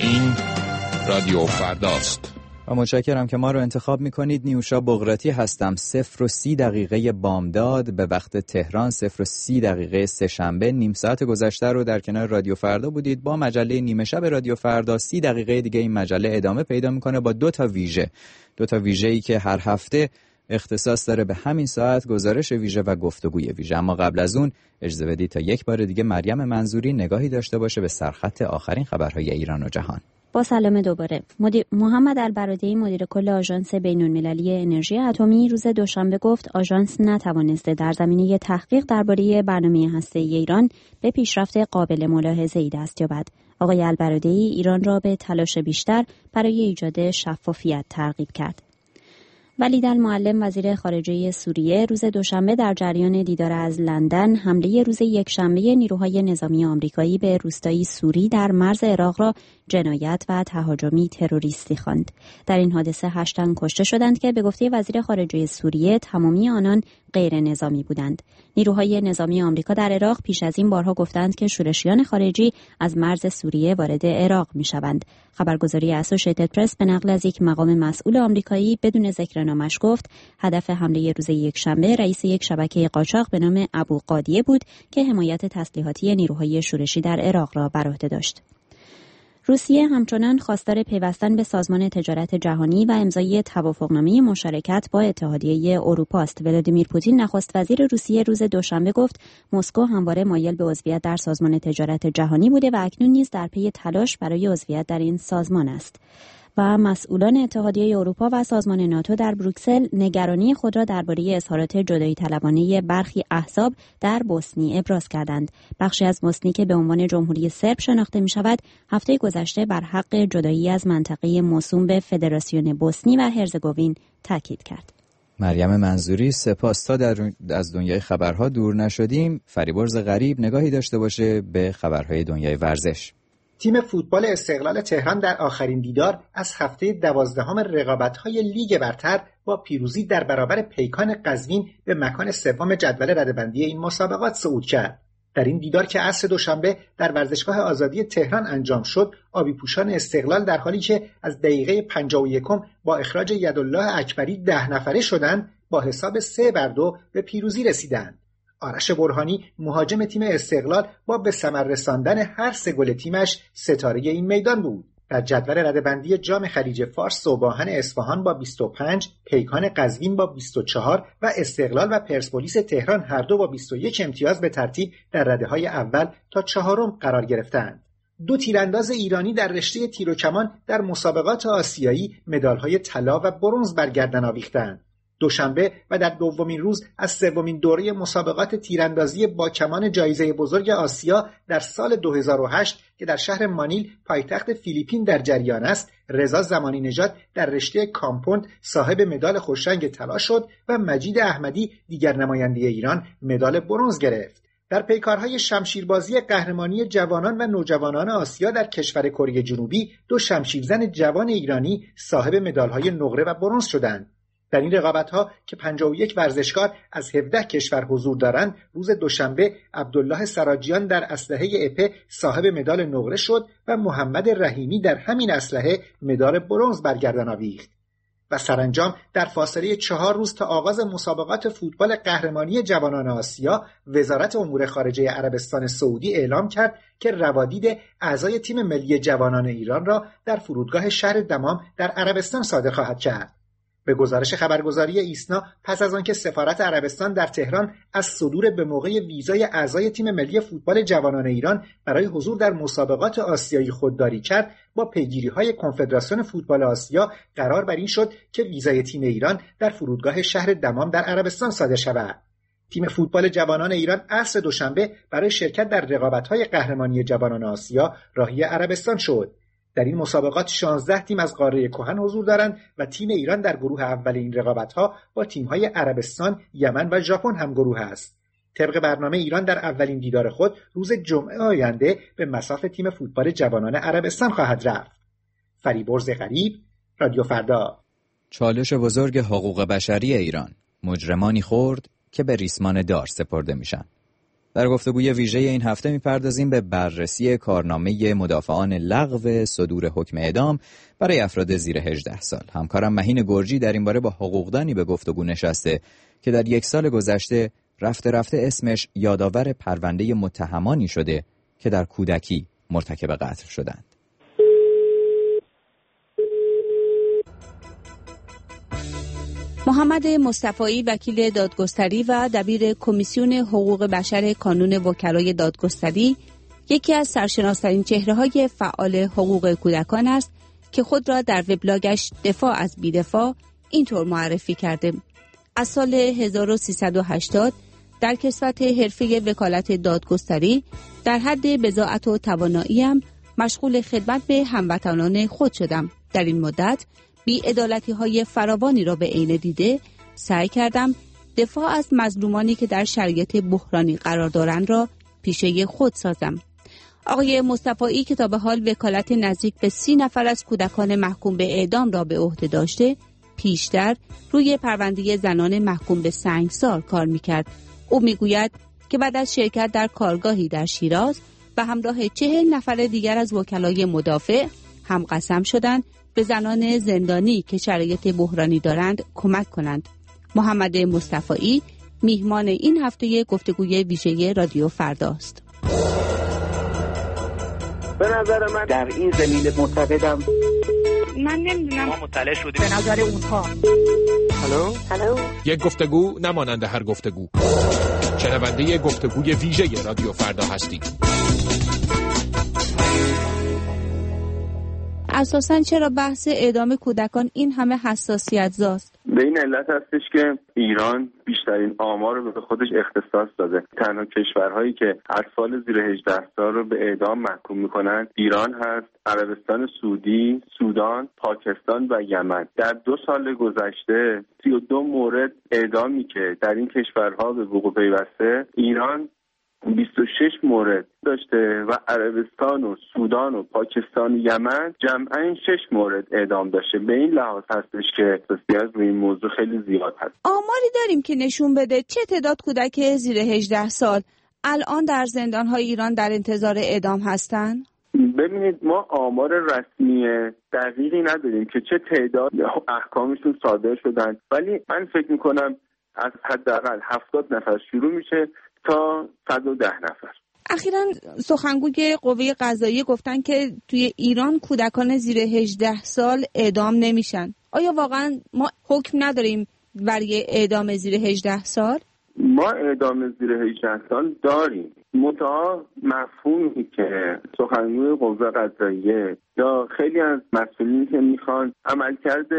این رادیو فرداست. و متشکرم که ما رو انتخاب میکنید. نیوشا بغراتی هستم. صفر و سی دقیقه بامداد به وقت تهران، صفر و سی دقیقه سه‌شنبه، نیم ساعت گذشته رو در کنار رادیو فردا بودید با مجله نیمه شب رادیو فردا. سی دقیقه دیگه این مجله ادامه پیدا میکنه با دو تا ویژه دو تا ویژه‌ای که هر هفته اختصاص داره به همین ساعت، گزارش ویژه و گفتگوی ویژه. اما قبل از اون اجازه بدید تا یک بار دیگه مریم منظوری نگاهی داشته باشه به سرخط آخرین خبرهای ایران و جهان. با سلام دوباره. مدیر محمد البرادعی مدیر کل آژانس بین‌المللی انرژی اتمی روز دوشنبه گفت آژانس نتوانسته در زمینه تحقیق درباره برنامه هسته‌ای ایران به پیشرفت قابل ملاحظه‌ای دست یابد. آقای البرادعی ایران را به تلاش بیشتر برای ایجاد شفافیت ترغیب کرد. ولید المعلم وزیر خارجه سوریه روز دوشنبه در جریان دیدار از لندن حمله روز یکشنبه نیروهای نظامی آمریکایی به روستایی سوری در مرز عراق را جنایت و تهاجمی تروریستی خواند. در این حادثه هشت تن کشته شدند که به گفته وزیر خارجه سوریه تمامی آنان غیر نظامی بودند. نیروهای نظامی آمریکا در عراق پیش از این بارها گفتند که شورشیان خارجی از مرز سوریه وارد عراق می‌شوند. خبرگزاری اسوشیتد پرس به نقل از یک مقام مسئول آمریکایی بدون ذکر نامش گفت هدف حمله روز یکشنبه رئیس یک شبکه قاچاق به نام ابو قادیه بود که حمایت تسلیحاتی نیروهای شورشی در عراق را بر عهده داشت. روسیه همچنان خواستار پیوستن به سازمان تجارت جهانی و امضای توافقنامه مشارکت با اتحادیه اروپا است. ولادیمیر پوتین نخست وزیر روسیه روز دوشنبه گفت مسکو همواره مایل به عضویت در سازمان تجارت جهانی بوده و اکنون نیز در پی تلاش برای عضویت در این سازمان است. و مسئولان اتحادیه اروپا و سازمان ناتو در بروکسل نگرانی خود را درباره اظهارات جدایی طلبانه برخی احزاب در بوسنی ابراز کردند. بخشی از بوسنی که به عنوان جمهوری سرب شناخته می شود، هفته گذشته بر حق جدایی از منطقه موسوم به فدراسیون بوسنی و هرزگوین تاکید کرد. مریم منظوری، سپاس. تا در از دنیای خبرها دور نشدیم، فریبرز غریب نگاهی داشته باشه به خبرهای دنیای ورزش. تیم فوتبال استقلال تهران در آخرین دیدار از هفته دوازدهم رقابت‌های لیگ برتر با پیروزی در برابر پیکان قزوین به مکان سوم جدول رده‌بندی این مسابقات صعود کرد. در این دیدار که عصر دوشنبه در ورزشگاه آزادی تهران انجام شد، آبی پوشان استقلال در حالی که از دقیقه پنجاه و یکم با اخراج یدالله اکبری ده نفره شدند، با حساب سه بر دو به پیروزی رسیدند. آرش برهانی مهاجم تیم استقلال با به ثمر رساندن هر سه گل تیمش ستاره این میدان بود. در جدول رده‌بندی جام خلیج فارس صباحن اصفهان با بیست و پنج، پیکان قزوین با بیست و چهار و استقلال و پرسپولیس تهران هر دو با بیست و یک امتیاز به ترتیب در رده‌های اول تا چهارم قرار گرفتند. دو تیرانداز ایرانی در رشته تیر و کمان در مسابقات آسیایی مدال‌های طلا و برنز بر گردن آویختند. دوشنبه و در دومین روز از سومین دوره مسابقات تیراندازی با کمان جایزه بزرگ آسیا در سال دو هزار و هشت که در شهر مانیل پایتخت فیلیپین در جریان است، رضا زمانی نژاد در رشته کامپوند صاحب مدال خوشرنگ طلا شد و مجید احمدی دیگر نماینده ایران مدال برنز گرفت. در پیکارهای شمشیربازی قهرمانی جوانان و نوجوانان آسیا در کشور کره جنوبی، دو شمشیرزن جوان ایرانی صاحب مدال‌های نقره و برنز شدند. در این رقابت‌ها که پنجاه و یک ورزشکار از هفده کشور حضور دارند، روز دوشنبه عبدالله سراجیان در اسلحه اپه صاحب مدال نقره شد و محمد رحیمی در همین اسلحه مدال برنز بر گردن آویخت. و سرانجام در فاصله چهار روز تا آغاز مسابقات فوتبال قهرمانی جوانان آسیا، وزارت امور خارجه عربستان سعودی اعلام کرد که روادید اعضای تیم ملی جوانان ایران را در فرودگاه شهر دمام در عربستان صادر خواهد کرد. به گزارش خبرگزاری ایسنا، پس از آنکه سفارت عربستان در تهران از صدور به موقع ویزای اعضای تیم ملی فوتبال جوانان ایران برای حضور در مسابقات آسیایی خودداری کرد، با پیگیری‌های کنفدراسیون فوتبال آسیا قرار بر این شد که ویزای تیم ایران در فرودگاه شهر دمام در عربستان صادر شود. تیم فوتبال جوانان ایران عصر دوشنبه برای شرکت در رقابت‌های قهرمانی جوانان آسیا راهی عربستان شد. در این مسابقات شانزده تیم از قاره کهن حضور دارند و تیم ایران در گروه اول این رقابت‌ها با تیم‌های عربستان، یمن و ژاپن هم گروه است. طبق برنامه ایران در اولین دیدار خود روز جمعه آینده به مصاف تیم فوتبال جوانان عربستان خواهد رفت. فریبرز غریب، رادیو فردا. چالش بزرگ حقوق بشری ایران، مجرمانی خرد که به ریسمان دار سپرده میشن. در گفتگوی ویژه این هفته می‌پردازیم به بررسی کارنامه مدافعان لغو صدور حکم اعدام برای افراد زیر هجده سال. همکارم مهین گرجی در این باره با حقوقدانی به گفتگو نشسته که در یک سال گذشته رفته رفته اسمش یادآور پرونده متهمانی شده که در کودکی مرتکب قتل شدند. محمد مصطفایی وکیل دادگستری و دبیر کمیسیون حقوق بشر کانون وکلای دادگستری یکی از سرشناس‌ترین چهره‌های فعال حقوق کودکان است که خود را در وبلاگش دفاع از بی‌دفاع اینطور معرفی کرده: از سال هزار و سیصد و هشتاد در کسوت حرفه وکالت دادگستری در حد بضاعت و تواناییم مشغول خدمت به هموطنان خود شدم. در این مدت بی‌عدالتی‌های فراوانی را به عین دیده سعی کردم دفاع از مظلومانی که در شرایط بحرانی قرار دارند را پیشه خود سازم. آقای مصطفایی که تا به حال وکالت نزدیک به سی نفر از کودکان محکوم به اعدام را به عهده داشته، پیشتر روی پرونده زنان محکوم به سنگسار کار می‌کرد. او می‌گوید که بعد از شرکت در کارگاهی در شیراز و همراه چهل نفر دیگر از وکلای مدافع هم قسم شدند به زنان زندانی که شرایط بحرانی دارند کمک کنند. محمد مصطفایی میهمان این هفته گفتگوی ویژه رادیو فرداست. به نظر من در این زمینه معتقدم من نمیدونم ما مطلع شدیم به نظر اونها. هلو هلو یک گفتگو نمانند هر گفتگو. شنونده گفتگوی ویژه رادیو فردا هستید. اساساً چرا بحث اعدام کودکان این همه حساسیت زاست؟ به این علت هستش که ایران بیشترین آمار رو به خودش اختصاص داده. تنها کشورهایی که اطفال زیر هجده سال رو به اعدام محکوم میکنن ایران هست، عربستان سعودی، سودان، پاکستان و یمن. در دو سال گذشته سی و دو مورد اعدامی که در این کشورها به وقوع پیوسته، ایران بیست و شش مورد داشته و عربستان و سودان و پاکستان و یمن جمعاً شش مورد اعدام داشته. به این لحاظ هستش که حساسیت روی این موضوع خیلی زیاد هست. آماری داریم که نشون بده چه تعداد کودک زیر هجده سال الان در زندان‌های ایران در انتظار اعدام هستن؟ ببینید ما آمار رسمی دقیقی نداریم که چه تعداد احکامشون صادر شدن، ولی من فکر می‌کنم از حداقل هفتاد نفر شروع میشه تا صد و ده نفر. اخیراً سخنگوی قوه قضاییه گفتن که توی ایران کودکان زیر هجده سال اعدام نمیشن. آیا واقعاً ما حکم نداریم برای اعدام زیر هجده سال؟ ما اعدام زیر هجده سال داریم. منتها مفهومی که سخنگوی قوه قضاییه یا خیلی از مسئولینی که میخوان عملکرد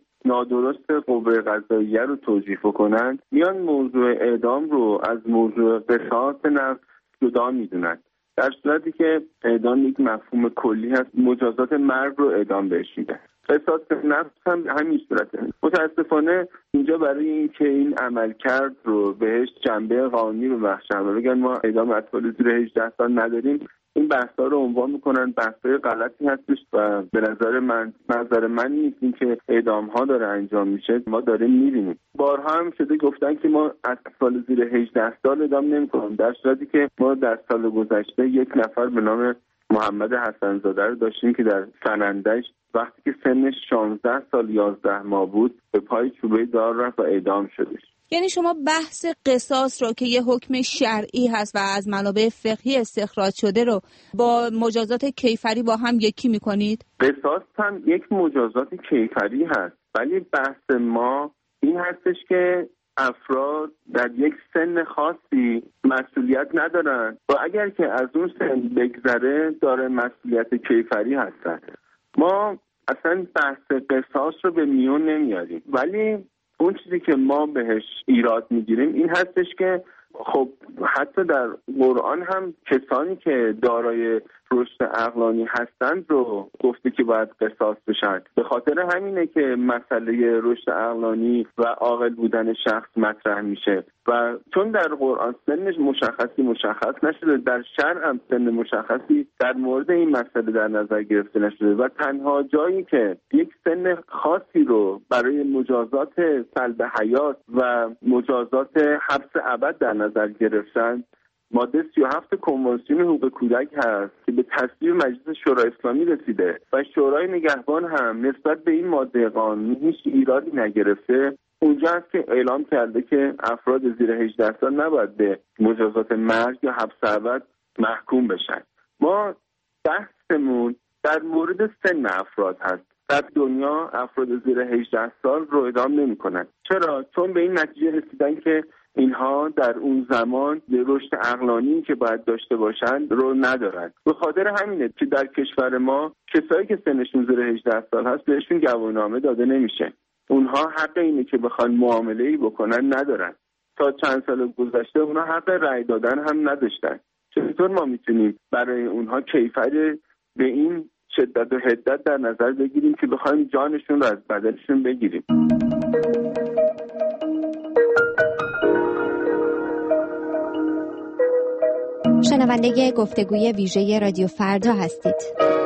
نادرست قوه قضاییه رو توجیه کنند، میان موضوع اعدام رو از موضوع قصاص نفس جدا میدونن، در صورتی که اعدام یک مفهوم کلی هست. مجازات مرگ رو اعدام بهش میدن. قصاص نفس هم همین صورته. متاسفانه اینجا برای اینکه این عملکرد رو بهش جنبه قانونی رو بخشن و بگن ما اعدام اطفال زیر هجده سال نداریم، این بحث‌ها رو عنوان میکنن بحث‌های غلطی هستش و به نظر من نظر من نیست این که اعدام‌ها داره انجام میشه. ما داریم می‌بینیم بارها هم شده گفتن که ما اطفال زیر هجده سال اعدام نمی‌کنیم، در صورتی که ما در سال گذشته یک نفر به نام محمد حسن‌زاده رو داشتیم که در سنندج وقتی که سنش شانزده سال یازده ماه بود به پای چوبه دار رفت و اعدام شدش. یعنی شما بحث قصاص رو که یه حکم شرعی هست و از منابع فقهی استخراج شده رو با مجازات کیفری با هم یکی میکنید؟ قصاص هم یک مجازات کیفری هست، ولی بحث ما این هستش که افراد در یک سن خاصی مسئولیت ندارن و اگر که از اون سن بگذره داره مسئولیت کیفری هستن. ما اصلا بحث قصاص رو به میون نمیاریم، ولی اون چیزی که ما بهش ایراد میگیریم این هستش که خب حتی در قرآن هم کسانی که دارای رشد عقلانی هستند رو گفته که باید قصاص بشن. به خاطر همینه که مسئله رشد عقلانی و عاقل بودن شخص مطرح میشه و چون در قرآن سنش مشخصی مشخص نشده، در شرع هم سن مشخصی در مورد این مسئله در نظر گرفته نشده و تنها جایی که یک سن خاصی رو برای مجازات سلب حیات و مجازات حبس ابد در نظر گرفتن ماده سی و هفت کنوانسیون حقوق کودک هست که به تصویب مجلس شورای اسلامی رسیده و شورای نگهبان هم نسبت به این ماده قانونی هیچ ایرادی نگرفته. اونجا هست که اعلام کرده که افراد زیر هجده سال نباید به مجازات مرگ یا حبس ابد محکوم بشن. ما بحثمون در مورد سن افراد هست. در دنیا افراد زیر هجده سال رو اعدام نمی کنن. چرا؟ چون به این نتیجه رسیدن که اینها در اون زمان رشد عقلانی که باید داشته باشند رو ندارن. به خاطر همینه که در کشور ما کسایی که سنشون زیر هجده سال هست بهشون گواهینامه داده نمیشه. اونها حق اینه که بخوان معامله‌ای بکنن ندارن. تا چند سال گذشته اونها حق رأی دادن هم نداشتن. چطور ما میتونیم برای اونها کیفر به این شدت و حدت در نظر بگیریم که بخوایم جانشون رو از بدنشون بگیریم؟ شنونده گفتگوی ویژه رادیو فردا هستید.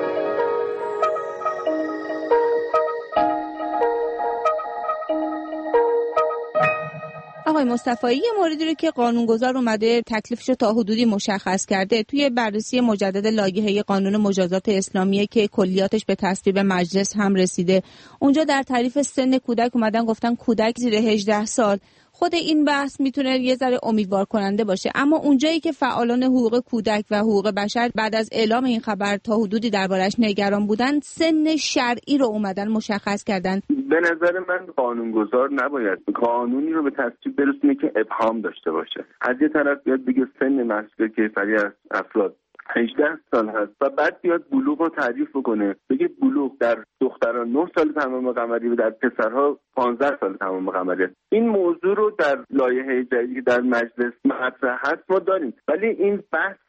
آقای مصطفایی، یه موردی رو که قانونگذار اومده تکلیفش رو تا حدودی مشخص کرده، توی بررسی مجدد لایحه قانون مجازات اسلامیه که کلیاتش به تصویب مجلس هم رسیده، اونجا در تعریف سن کودک اومدن گفتن کودک زیر هجده سال. خود این بحث میتونه یه ذره امیدوار کننده باشه، اما اونجایی که فعالان حقوق کودک و حقوق بشر بعد از اعلام این خبر تا حدودی دربارش نگران بودن، سن شرعی رو اومدن مشخص کردن. به نظر من قانونگذار نباید قانونی رو به تصویب برسونه که ابهام داشته باشه. از یه طرف بیاد بگه سن محصول کیفری از افراد هجده سال هست و بعد بیاد بلوغ رو تعریف بکنه، بگه بلوغ در دختران نه سال تمام قمری و در پسرها پانزده سال تمام قمری است. این موضوع رو در لایحه جدیدی که در مجلس مطرح هست ما داریم، ولی این بحث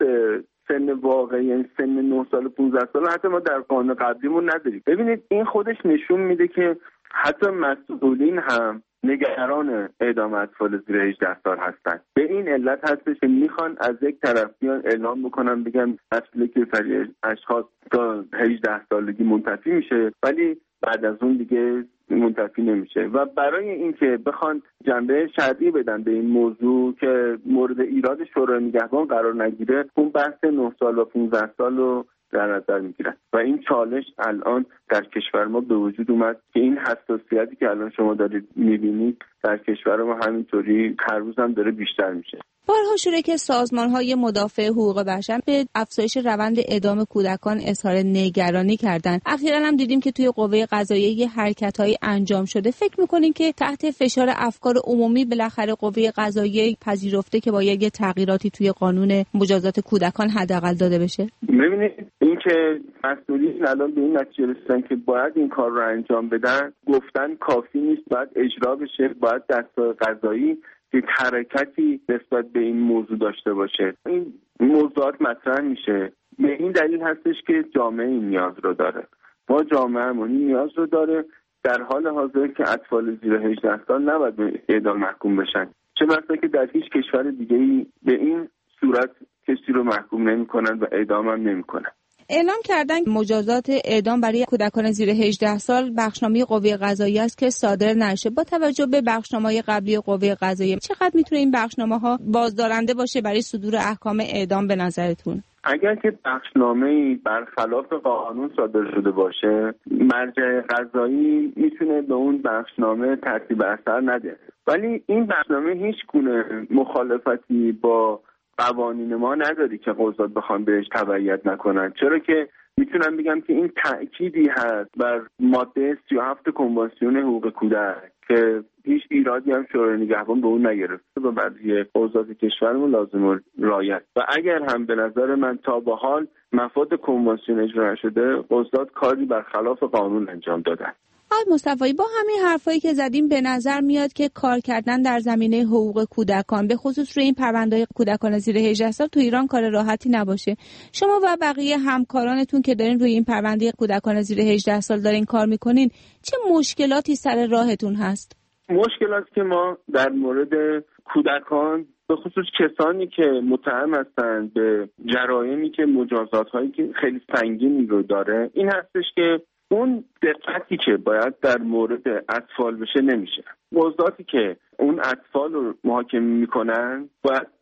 سن واقعی یعنی سن نه سال و پانزده سال حتی ما در قانون قبلیمون نداریم. ببینید این خودش نشون میده که حتی مسئولین هم نگران اعدام اطفال زیر هجده سال هستند. به این علت هستش که میخوان از یک طرف بیان اعلام بکنن بگن اصل کیفری اشخاص تا هجده سالگی منتفی میشه، ولی بعد از اون دیگه منتفی نمیشه. و برای اینکه بخوان جنبه شرعی بدن به این موضوع که مورد ایراد شورای نگهبان قرار نگیره، اون بحث نه سال و پانزده سال رو در نظر میگیرن و این چالش الان در کشور ما به وجود اومد که این حساسیتی که الان شما دارید میبینید در کشور ما همینطوری هر روز هم داره بیشتر میشه. بارها شده که سازمان‌های مدافع حقوق بشر به افزایش روند اعدام کودکان اظهار نگرانی کردند. اخیراً هم دیدیم که توی قوه قضاییه حرکت‌هایی انجام شده. فکر می‌کنین که تحت فشار افکار عمومی بالاخره قوه قضاییه پذیرفته که باید یه تغییراتی توی قانون مجازات کودکان حداقل داده بشه؟ ببینید اینکه مسئولین الان به این نتیجه رسیدن که باید این کار رو انجام بدن، گفتن کافی نیست، باید اجرا بشه، باید دستور قضایی که حرکتی نسبت به این موضوع داشته باشه. این موضوعات مطرح میشه به این دلیل هستش که جامعه این نیاز رو داره. ما جامعه‌مون این نیاز رو داره در حال حاضر که اطفال زیر هجده سال نباید به اعدام محکوم بشن. چه بسا که در هیچ کشور دیگه‌ای به این صورت کسی رو محکوم نمی‌کنن و اعدام هم نمی‌کنن. اعلام کردن مجازات اعدام برای کودکان زیر هجده سال بخشنامه قوه قضاییه است که صادر نشه. با توجه به بخشنامه‌های قبلی قوه قضاییه چقدر میتونه این بخشنامه‌ها بازدارنده باشه برای صدور احکام اعدام به نظرتون؟ اگر که بخشنامه‌ای برخلاف قانون صادر شده باشه، مرجع قضایی میتونه به اون بخشنامه ترتیب اثر نده. ولی این بخشنامه هیچ گونه مخالفتی با قوانین ما نداری که قضات بخوان بهش تبعیت نکنن، چرا که میتونم بگم که این تأکیدی هست بر ماده سی و هفت کنوانسیون حقوق کودک که هیچ ایرادی هم شورای نگهبان به اون نگرفته و برای قضات کشورمون لازم رعایت. و اگر هم به نظر من تا به حال مفاد کنوانسیون اجرا نشده، قضات کاری برخلاف قانون انجام دادن. آقای مصطفایی، با همین حرفایی که زدیم به نظر میاد که کار کردن در زمینه حقوق کودکان به خصوص روی این پرونده‌های کودکان زیر هجده سال تو ایران کار راحتی نباشه. شما و بقیه همکارانتون که دارین روی این پرونده کودکان زیر هجده سال دارین کار میکنین، چه مشکلاتی سر راهتون هست؟ مشکلاتی که ما در مورد کودکان به خصوص کسانی که متهم هستند به جرایمی که مجازات‌هایی که خیلی سنگینی رو داره، این هستش که اون دقتی که باید در مورد اطفال بشه نمیشه. قضاتی که اون اطفال رو محاکمه میکنن باید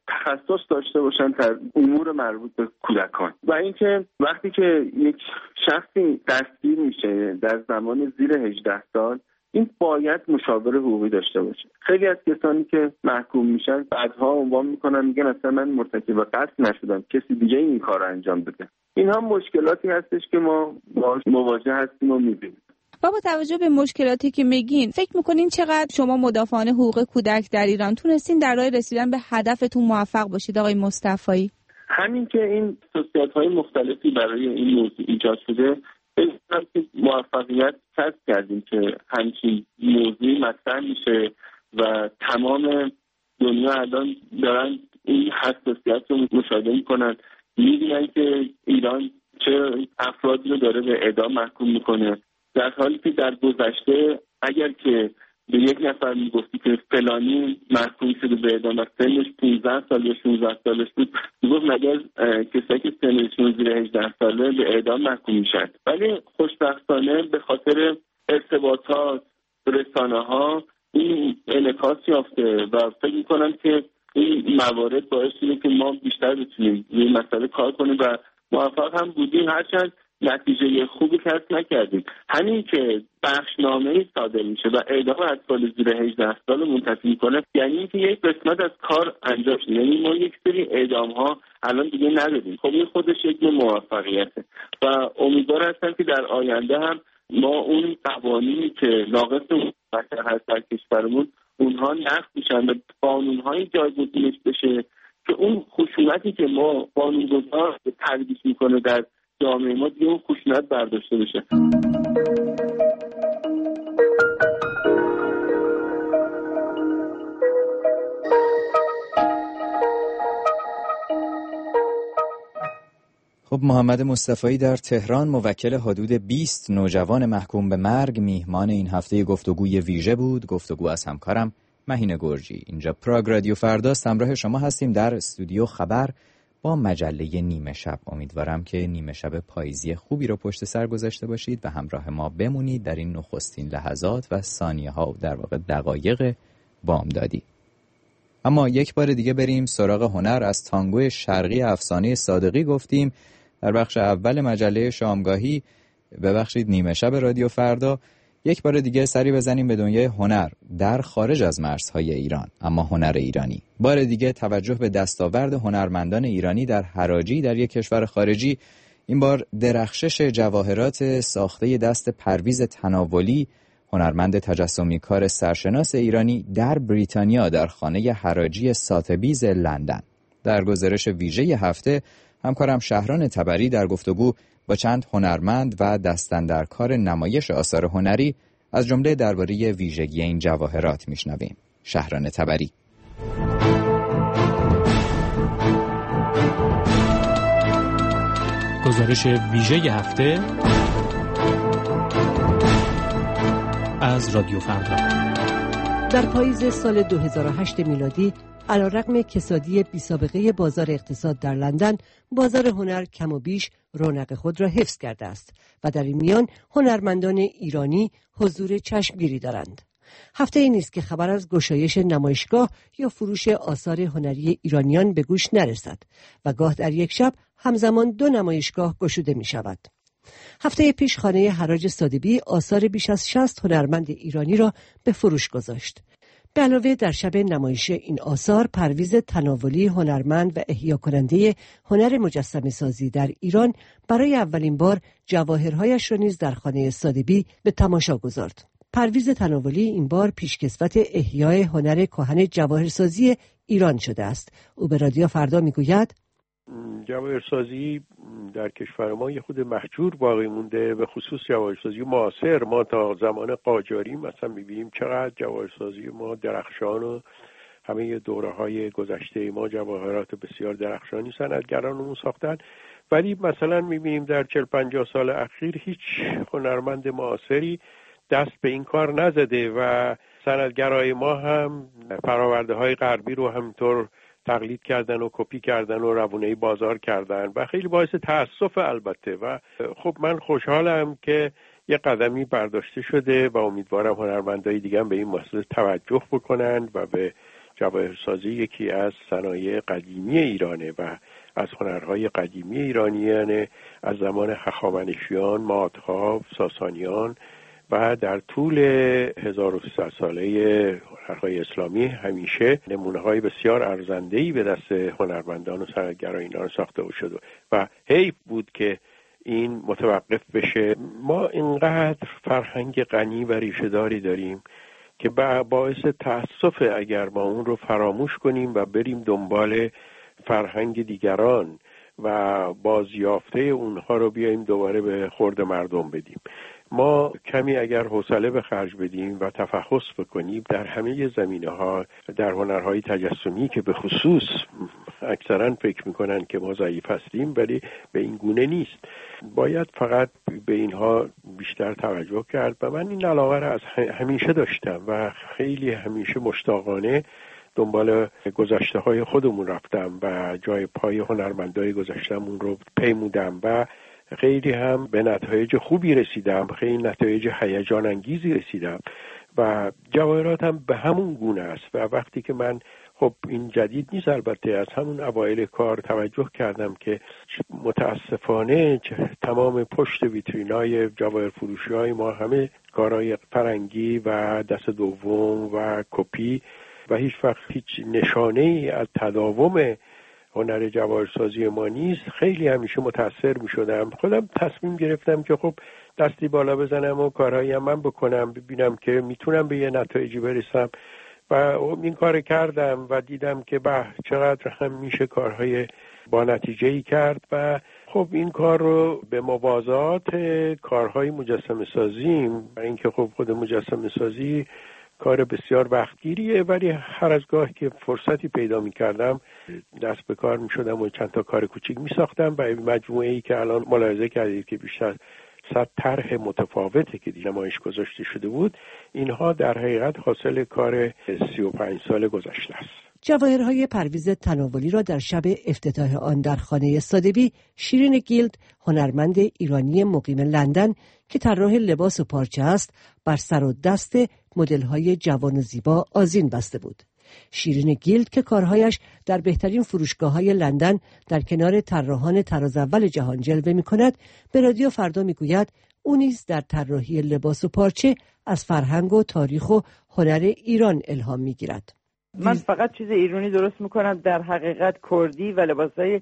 تخصص داشته باشن در امور مربوط به کودکان. و اینکه وقتی که یک شخصی دستگیر میشه در زمان زیر هجده سال، این باید مشاور حقوقی داشته باشه. خیلی از کسانی که محکوم میشن بعدها عنوان میکنن میگن اصلا من مرتکب قتل نشدم، کسی دیگه این کار رو انجام بده. اینها مشکلاتی هستش که ما باهاش مواجه هستیم و میبینیم. با با توجه به مشکلاتی که میگین، فکر میکنین چقدر شما مدافعان حقوق کودک در ایران تونستین در راه رسیدن به هدفتون موفق باشید آقای مصطفایی؟ همین که این خصوصیت‌های مختلفی برای این موضوع ایجاد شده، بسیار که موفقیت کسب کردیم که همچین موضوعی مطرح میشه و تمام دنیا الان دارن این حساسیت رو مشاهده میکنن، میبینن که ایران چه افرادی رو داره به اعدام محکوم میکنه، در حالی که در گذشته اگر که به یک نفر میگفتی که فلانی محکوم شده به اعدام از سنش پانزده سال یا شانزده سالش بود، میگفت مگر کسایی که سنشون زیر هجده ساله به اعدام محکوم میشن. ولی خوشبختانه به خاطر ارتباطات رسانه ها این انعکاس یافته و فکر میکنم که این موارد باعث شده که ما بیشتر بتونیم روی مسئله کار کنیم و موفق هم بودیم، هرچند نتیجه خوبی کسب نکردیم. همین که بخشنامه‌ای صادر میشه و اعدام اطفال زیر هجده سال منتفی میکنه، یعنی اینکه یک قسمت از کار انجام شده. یعنی ما یک سری اعدام ها الان دیگه نداریم. خب این خودش یک موفقیته و امیدوار هستم که در آینده هم ما اون قوانینی که ناقص بشر هست در کشورمون اونها نقض میشن و قانون‌های جایگزینش بشه که اون خشونتی که ما قانونگذار تدریس میکنه در جامعه ما دیگه اون خشونت برداشته بشه. خب محمد مصطفایی در تهران، موکل حدود بیست نوجوان محکوم به مرگ، میهمان این هفته گفتگوی ویژه بود. گفتگو از همکارم مهین گرجی. اینجا پراگ رادیو فرداست، همراه شما هستیم در استودیو خبر با مجله نیمه شب. امیدوارم که نیمه شب پاییزی خوبی رو پشت سر گذاشته باشید و همراه ما بمونید در این نخستین لحظات و ثانیه ها و در واقع دقایق بامدادی. اما یک بار دیگه بریم سراغ هنر. از تانگوی شرقی افسانه صادقی گفتیم در بخش اول مجله شامگاهی، ببخشید نیمه شب رادیو فردا. یک بار دیگه سری بزنیم به دنیای هنر در خارج از مرزهای ایران، اما هنر ایرانی. بار دیگه توجه به دستاورد هنرمندان ایرانی در حراجی در یک کشور خارجی. این بار درخشش جواهرات ساخته دست پرویز تناولی، هنرمند تجسمی کار سرشناس ایرانی در بریتانیا در خانه حراجی ساتبیز لندن. در گزارش ویژه هفته همکارم شهران تبری در گفتگو با چند هنرمند و دستاندرکار نمایش آثار هنری از جمله درباره ویژگی این جواهرات میشنویم. شهران تبری. گزارش ویژه هفته از رادیو فردا. در پاییز سال دو هزار و هشت میلادی، علیرغم کسادی بی‌سابقه بازار اقتصاد در لندن، بازار هنر کم و بیش رونق خود را حفظ کرده است و در این میان هنرمندان ایرانی حضور چشمگیری دارند. هفته ای نیست که خبر از گشایش نمایشگاه یا فروش آثار هنری ایرانیان به گوش نرسد و گاه در یک شب همزمان دو نمایشگاه گشوده می شود. هفته پیش خانه حراج سادبی آثار بیش از شصت هنرمند ایرانی را به فروش گذاشت. به علاوه در شب نمایش این آثار، پرویز تناولی، هنرمند و احیا کننده هنر مجسمه سازی در ایران، برای اولین بار جواهرهایش را نیز در خانه سادبی به تماشا گذارد. پرویز تناولی این بار پیشکسوت احیای هنر کهن جواهرسازی ایران شده است. او به رادیو فردا میگوید: جواهرسازی در کشور ما یه خود محجور باقی مونده، به خصوص جواهرسازی معاصر. ما تا زمان قاجاری مثلا می‌بینیم چقدر جواهرسازی ما درخشان و همه دوره‌های گذشته ما جواهرات بسیار درخشانی صنعتگرانمون ساختن، ولی مثلا می‌بینیم در چهل پنجاه سال اخیر هیچ هنرمند معاصری دست به این کار نزده و صنعتگرای ما هم فرآورده‌های غربی رو همینطور تقلید کردن و کپی کردن و روونه‌ای بازار کردن و خیلی باعث تأسف البته. و خب من خوشحالم که یه قدمی برداشته شده و امیدوارم هنرمندای دیگه هم به این مسئله توجه بکنن و به جواهرسازی یکی از صنایع قدیمی ایرانه و از هنرهای قدیمی ایرانیانه از زمان هخامنشیان، مادها، ساسانیان و در طول هزار و سیصد ساله هنرهای اسلامی همیشه نمونه‌های بسیار ارزنده‌ای به دست هنرمندان و صنعتگران ایران ساخته شده و حیف بود که این متوقف بشه. ما اینقدر فرهنگ غنی و ریشه‌داری داریم که باعث تأسف اگر ما اون رو فراموش کنیم و بریم دنبال فرهنگ دیگران و بازیافته اونها رو بیاییم دوباره به خورد مردم بدیم. ما کمی اگر حوصله به خرج بدیم و تفحص بکنیم در همه زمینه‌ها، در هنرهای تجسمی که به خصوص اکثرا فکر میکنن که ما ضعیف هستیم، ولی به این گونه نیست. باید فقط به اینها بیشتر توجه کرد و من این علاقه را از همیشه داشتم و خیلی همیشه مشتاقانه دنبال گذشته های خودمون رفتم و جای پای هنرمندای گذشتمون رو پیمودم و خیلی هم به نتایج خوبی رسیدم، خیلی نتایج هیجان انگیزی رسیدم و جواهراتم به همون گونه است. و وقتی که من خب این جدید نیست، البته از همون اوایل کار توجه کردم که متاسفانه تمام پشت ویترینای جواهر فروشی های ما همه کارهای فرنگی و دست دوم و کپی و هیچ وقت هیچ نشانه ای از تداوم هنر جواهرسازی ما نیست. خیلی همیشه متاثر می شدم. خودم تصمیم گرفتم که خب دستی بالا بزنم و کارهایی هم من بکنم، ببینم که میتونم به یه نتایجی برسم و این کار کردم و دیدم که به چقدر هم میشه کارهای با نتیجه‌ای کرد و خب این کار رو به موازات کارهای مجسمه سازیم و اینکه خب خود مجسمه سازی کار بسیار وقتگیریه، ولی هر از گاهی که فرصتی پیدا می‌کردم دست به کار می‌شدم و چند تا کار کوچیک می‌ساختم و مجموعه‌ای که الان ملاحظه کردید که بیشتر صد طرح متفاوته که نمایش گذاشته شده بود، اینها در حقیقت حاصل کار سی و پنج سال گذشته است. جواهرهای پرویز تناولی را در شب افتتاح آن در خانه سادبی شیرین گیلد، هنرمند ایرانی مقیم لندن که طراح لباس و پارچه است، بر سر و دست مدل‌های جوان و زیبا آذین بسته بود. شیرین گیلد که کارهایش در بهترین فروشگاه‌های لندن در کنار طراحان طراز اول جهان جلوه می‌کند، به رادیو فردا می‌گوید او نیز در طراحی لباس و پارچه از فرهنگ و تاریخ و هنر ایران الهام می‌گیرد. من فقط چیز ایرانی درست می‌کنم، در حقیقت کردی و لباسای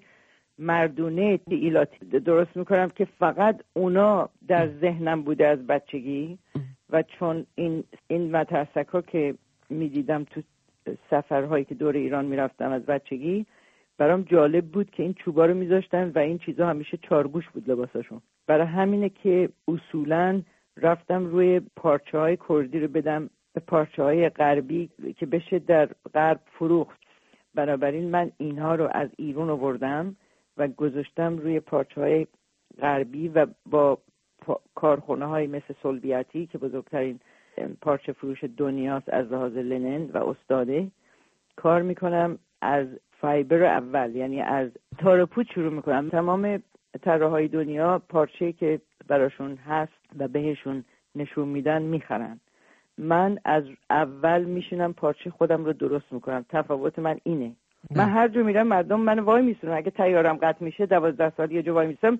مردونه ایلاتی درست می‌کنم که فقط اونا در ذهنم بوده از بچگی و چون این این مترسک‌ها که می‌دیدم تو سفرهایی که دور ایران میرفتم از بچگی، برام جالب بود که این چوبا رو میذاشتن و این چیزا همیشه چارگوش بود لباساشون. برای همینه که اصولاً رفتم روی پارچه‌های کردی رو بدم به پارچه‌های غربی که بشه در غرب فروخت. بنابراین من اینها رو از ایران آوردم و گذاشتم روی پارچه‌های غربی و با کارخانه‌های مثل سولویتی که بزرگترین پارچه فروش دنیاست از لحاظ لنن و استاده کار میکنم، از فایبر اول یعنی از تار پود شروع میکنم. تمام طراحای دنیا پارچه‌ای که براشون هست و بهشون نشون میدن میخرن. من از اول میشینم پارچه خودم رو درست میکنم. تفاوت من اینه. من هر جا میرم مردم من وای میسونن. اگه تیارم قطع میشه دوازده سال یه جا وای میسم،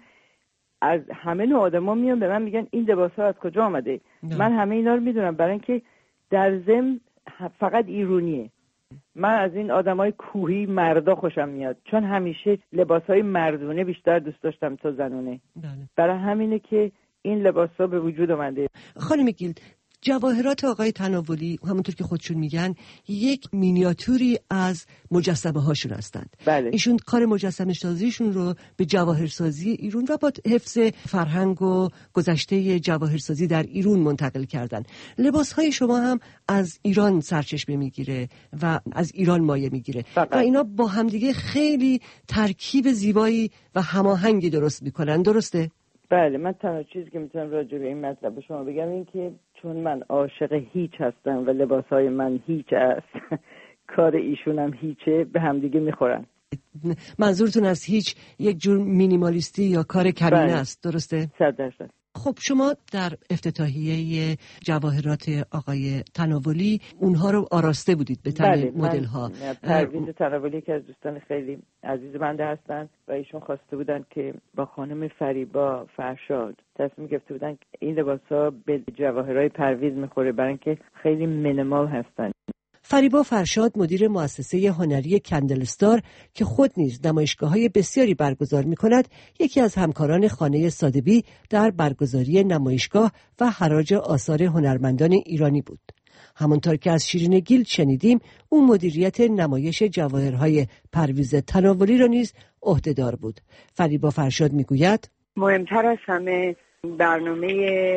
از همه نوع آدما میان به من میگن این لباس‌ها از کجا آمده. نه. من همه اینا رو میدونم، برای اینکه در ضمن فقط ایرونیه. من از این آدمای کوهی مردا خوشم میاد، چون همیشه لباس‌های مردونه بیشتر دوست داشتم تا زنونه. بله. برای همینه که این لباس‌ها به وجود اومده. خانم گیلد، جواهرات آقای تناولی همونطور که خودشون میگن یک مینیاتوری از مجسمه هاشون هستند. بله. ایشون کار مجسمه سازیشون رو به جواهرسازی ایران و با حفظ فرهنگ و گذشته جواهرسازی در ایران منتقل کردن. لباس های شما هم از ایران سرچشمه میگیره و از ایران مایه میگیره و اینا با همدیگه خیلی ترکیب زیبایی و هماهنگی درست میکنن. درسته؟ بله. من تنها چیزی که میتونم راجع به این مطلب به شما بگم این که چون من عاشق هیچ هستم و لباسهای من هیچ است، کار ایشون هم هیچه، به همدیگه میخورن. منظورتون از هیچ یک جور مینیمالیستی یا کار کمینه بله. است، درسته؟ صد درصد. خب شما در افتتاحیه جواهرات آقای تناولی اونها رو آراسته بودید به تن بله، مدل ها. پرویز تناولی که از دوستان خیلی عزیز بنده هستن و ایشون خواسته بودن که با خانم فریبا فرشاد تصمیم گرفته بودن که این لباس ها به جواهرهای پرویز میخوره برای اینکه خیلی مینیمال هستن. فریبا فرشاد مدیر مؤسسه هنری کندلستار که خود نیز نمایشگاه‌های بسیاری برگزار می‌کند، یکی از همکاران خانه سادبی در برگزاری نمایشگاه و حراج آثار هنرمندان ایرانی بود. همانطور که از شیرین گیل شنیدیم، او مدیریت نمایش جواهرهای پرویز تناولی را نیز عهده‌دار بود. فریبا فرشاد می‌گوید مهمتر از همه برنامه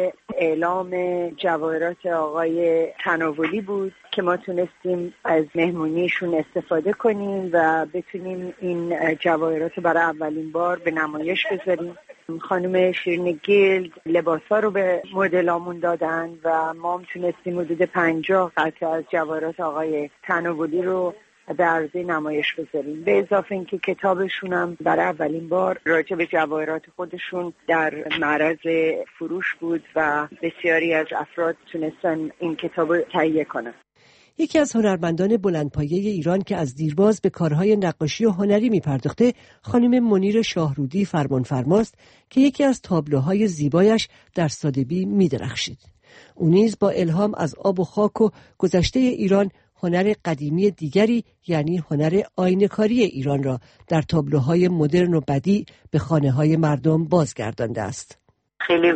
اعلام جواهرات آقای تناولی بود که ما تونستیم از مهمونیشون استفاده کنیم و بتونیم این جواهرات رو برای اولین بار به نمایش بذاریم. خانم شیرین گیلد لباسا رو به مدلامون دادن و ما هم تونستیم حدود پنجاه قطعه از جواهرات آقای تناولی رو در عرضه نمایش بذاریم. به اضافه اینکه کتابشون هم برای اولین بار راجع به جواهرات خودشون در معرض فروش بود و بسیاری از افراد تونستن این کتاب رو تهیه کنن. یکی از هنرمندان بلندپایه ایران که از دیرباز به کارهای نقاشی و هنری می‌پرداخته، خانم منیر شاهرودی فرمانفرماست که یکی از تابلوهای زیبایش در سادبی می‌درخشید. او نیز با الهام از آب و خاک و گذشته ایران هنر قدیمی دیگری یعنی هنر آینه‌کاری ایران را در تابلوهای مدرن و بدیع به خانه‌های مردم بازگردانده است. خیلی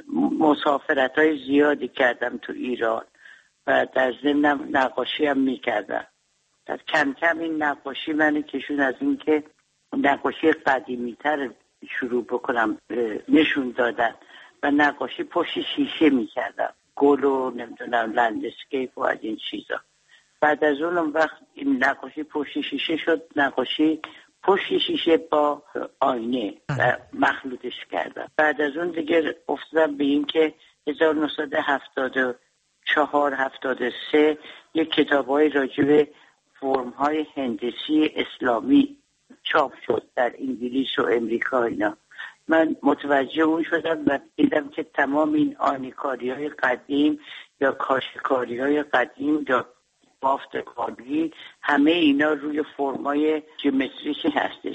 مسافرت‌های زیادی کردم تو ایران و در ضمن نقاشی هم می‌کردم. در کم کم این نقاشی من کشون از این که نقاشی قدیمی‌تر شروع بکنم نشون دادن و نقاشی پشت شیشه می‌کردم. گل و نمیدونم لندسکیپ و از این چیزا. بعد از اون وقت این نقاشی پشت شیشه شد، نقاشی پشت شیشه با آینه و مخلوطش کردم. بعد از اون دیگه افتادم به این که هزار و نهصد و هفتاد و چهار هفتاد و سه یک کتاب‌های راجع به فرم‌های هندسی اسلامی چاپ شد در انگلیس و امریکا اینا. من متوجه اون شدم و دیدم که تمام این آینه‌کاری‌های قدیم یا کاشی‌کاری‌های قدیم یا بافت کاری همه اینا روی فرمای جیومتریکی هستش.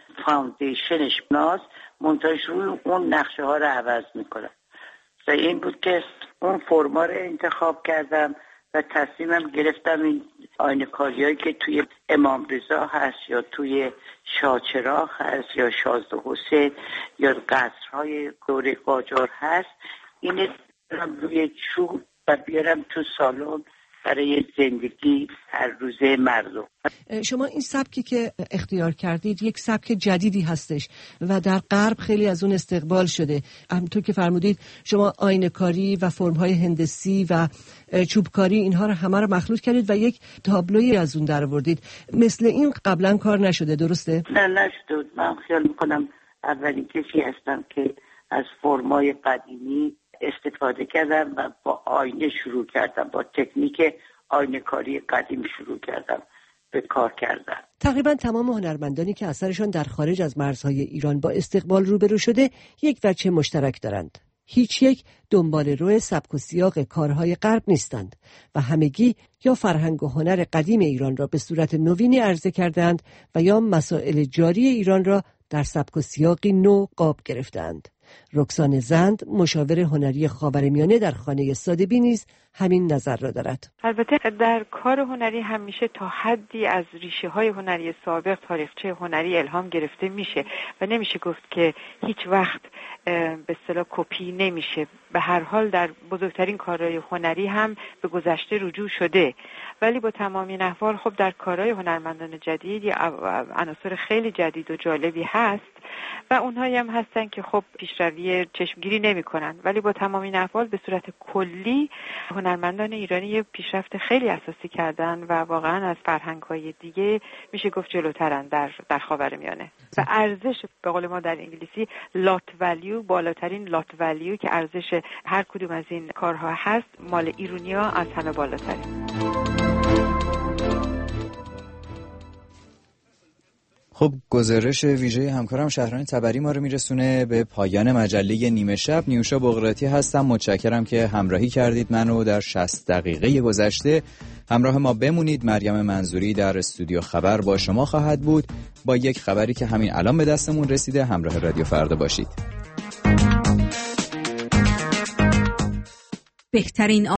فاوندیشنش ناز منتهاش روی اون نقشه ها رو عوض میکنه و این بود که اون فرما رو انتخاب کردم و تصمیمم گرفتم این آینه‌کاری هایی که توی امام رضا هست یا توی شاهچراغ هست یا شازده حسین یا قصرهای دوره قاجار هست این روی چوب و بیارم تو سالن برای زندگی هر روزه مردم. شما این سبکی که اختیار کردید یک سبک جدیدی هستش و در غرب خیلی از اون استقبال شده. همونطور که فرمودید شما آینه‌کاری و فرم‌های هندسی و چوبکاری اینها رو همه رو مخلوط کردید و یک تابلویی از اون درآوردید. مثل این قبلا کار نشده، درسته؟ نه نشده. من خیال می‌کنم اولین کسی هستم که از فرم‌های قدیمی استفاده کردم و با آینه شروع کردم، با تکنیک آینه‌کاری قدیم شروع کردم به کار کردن. تقریبا تمام هنرمندانی که اثرشان در خارج از مرزهای ایران با استقبال روبرو شده یک وجه مشترک دارند. هیچ یک دنبال روی سبک و سیاق کارهای غرب نیستند و همگی یا فرهنگ و هنر قدیم ایران را به صورت نوینی عرضه کردند و یا مسائل جاری ایران را در سبک و سیاقی نو قاب گرفتند. رکسان زند مشاور هنری خاورمیانه در خانه سادبی نیز همین نظر را دارد. البته در کار هنری همیشه تا حدی از ریشه های هنری سابق تاریخچه هنری الهام گرفته میشه و نمیشه گفت که هیچ وقت به اصطلاح کپی نمیشه. به هر حال در بزرگترین کارهای هنری هم به گذشته رجوع شده، ولی با تمام این احوال خب در کارهای هنرمندان جدید عناصر خیلی جدید و جالبی هست و اونهایی هم هستن که خب پیشروی چشمگیری نمی‌کنن، ولی با تمام این احوال به صورت کلی هنرمندان ایرانی پیشرفت خیلی اساسی کردن و واقعا از فرهنگ‌های دیگه میشه گفت جلوترن در در خاورمیانه و ارزش به قول ما در انگلیسی لات ولیو، بالاترین لات ولیو که ارزش هر کدوم از این کارها هست مال ایرانی‌ها از همه بالاتره. خب گزارش ویژه همکارم شهران تبری ما رو میرسونه به پایان مجله نیمه شب. نیوشا بغراتی هستم، متشکرم که همراهی کردید منو در شصت دقیقه گذشته. همراه ما بمونید. مریم منظوری در استودیو خبر با شما خواهد بود با یک خبری که همین الان به دستمون رسیده. همراه رادیو فردا باشید. بهترین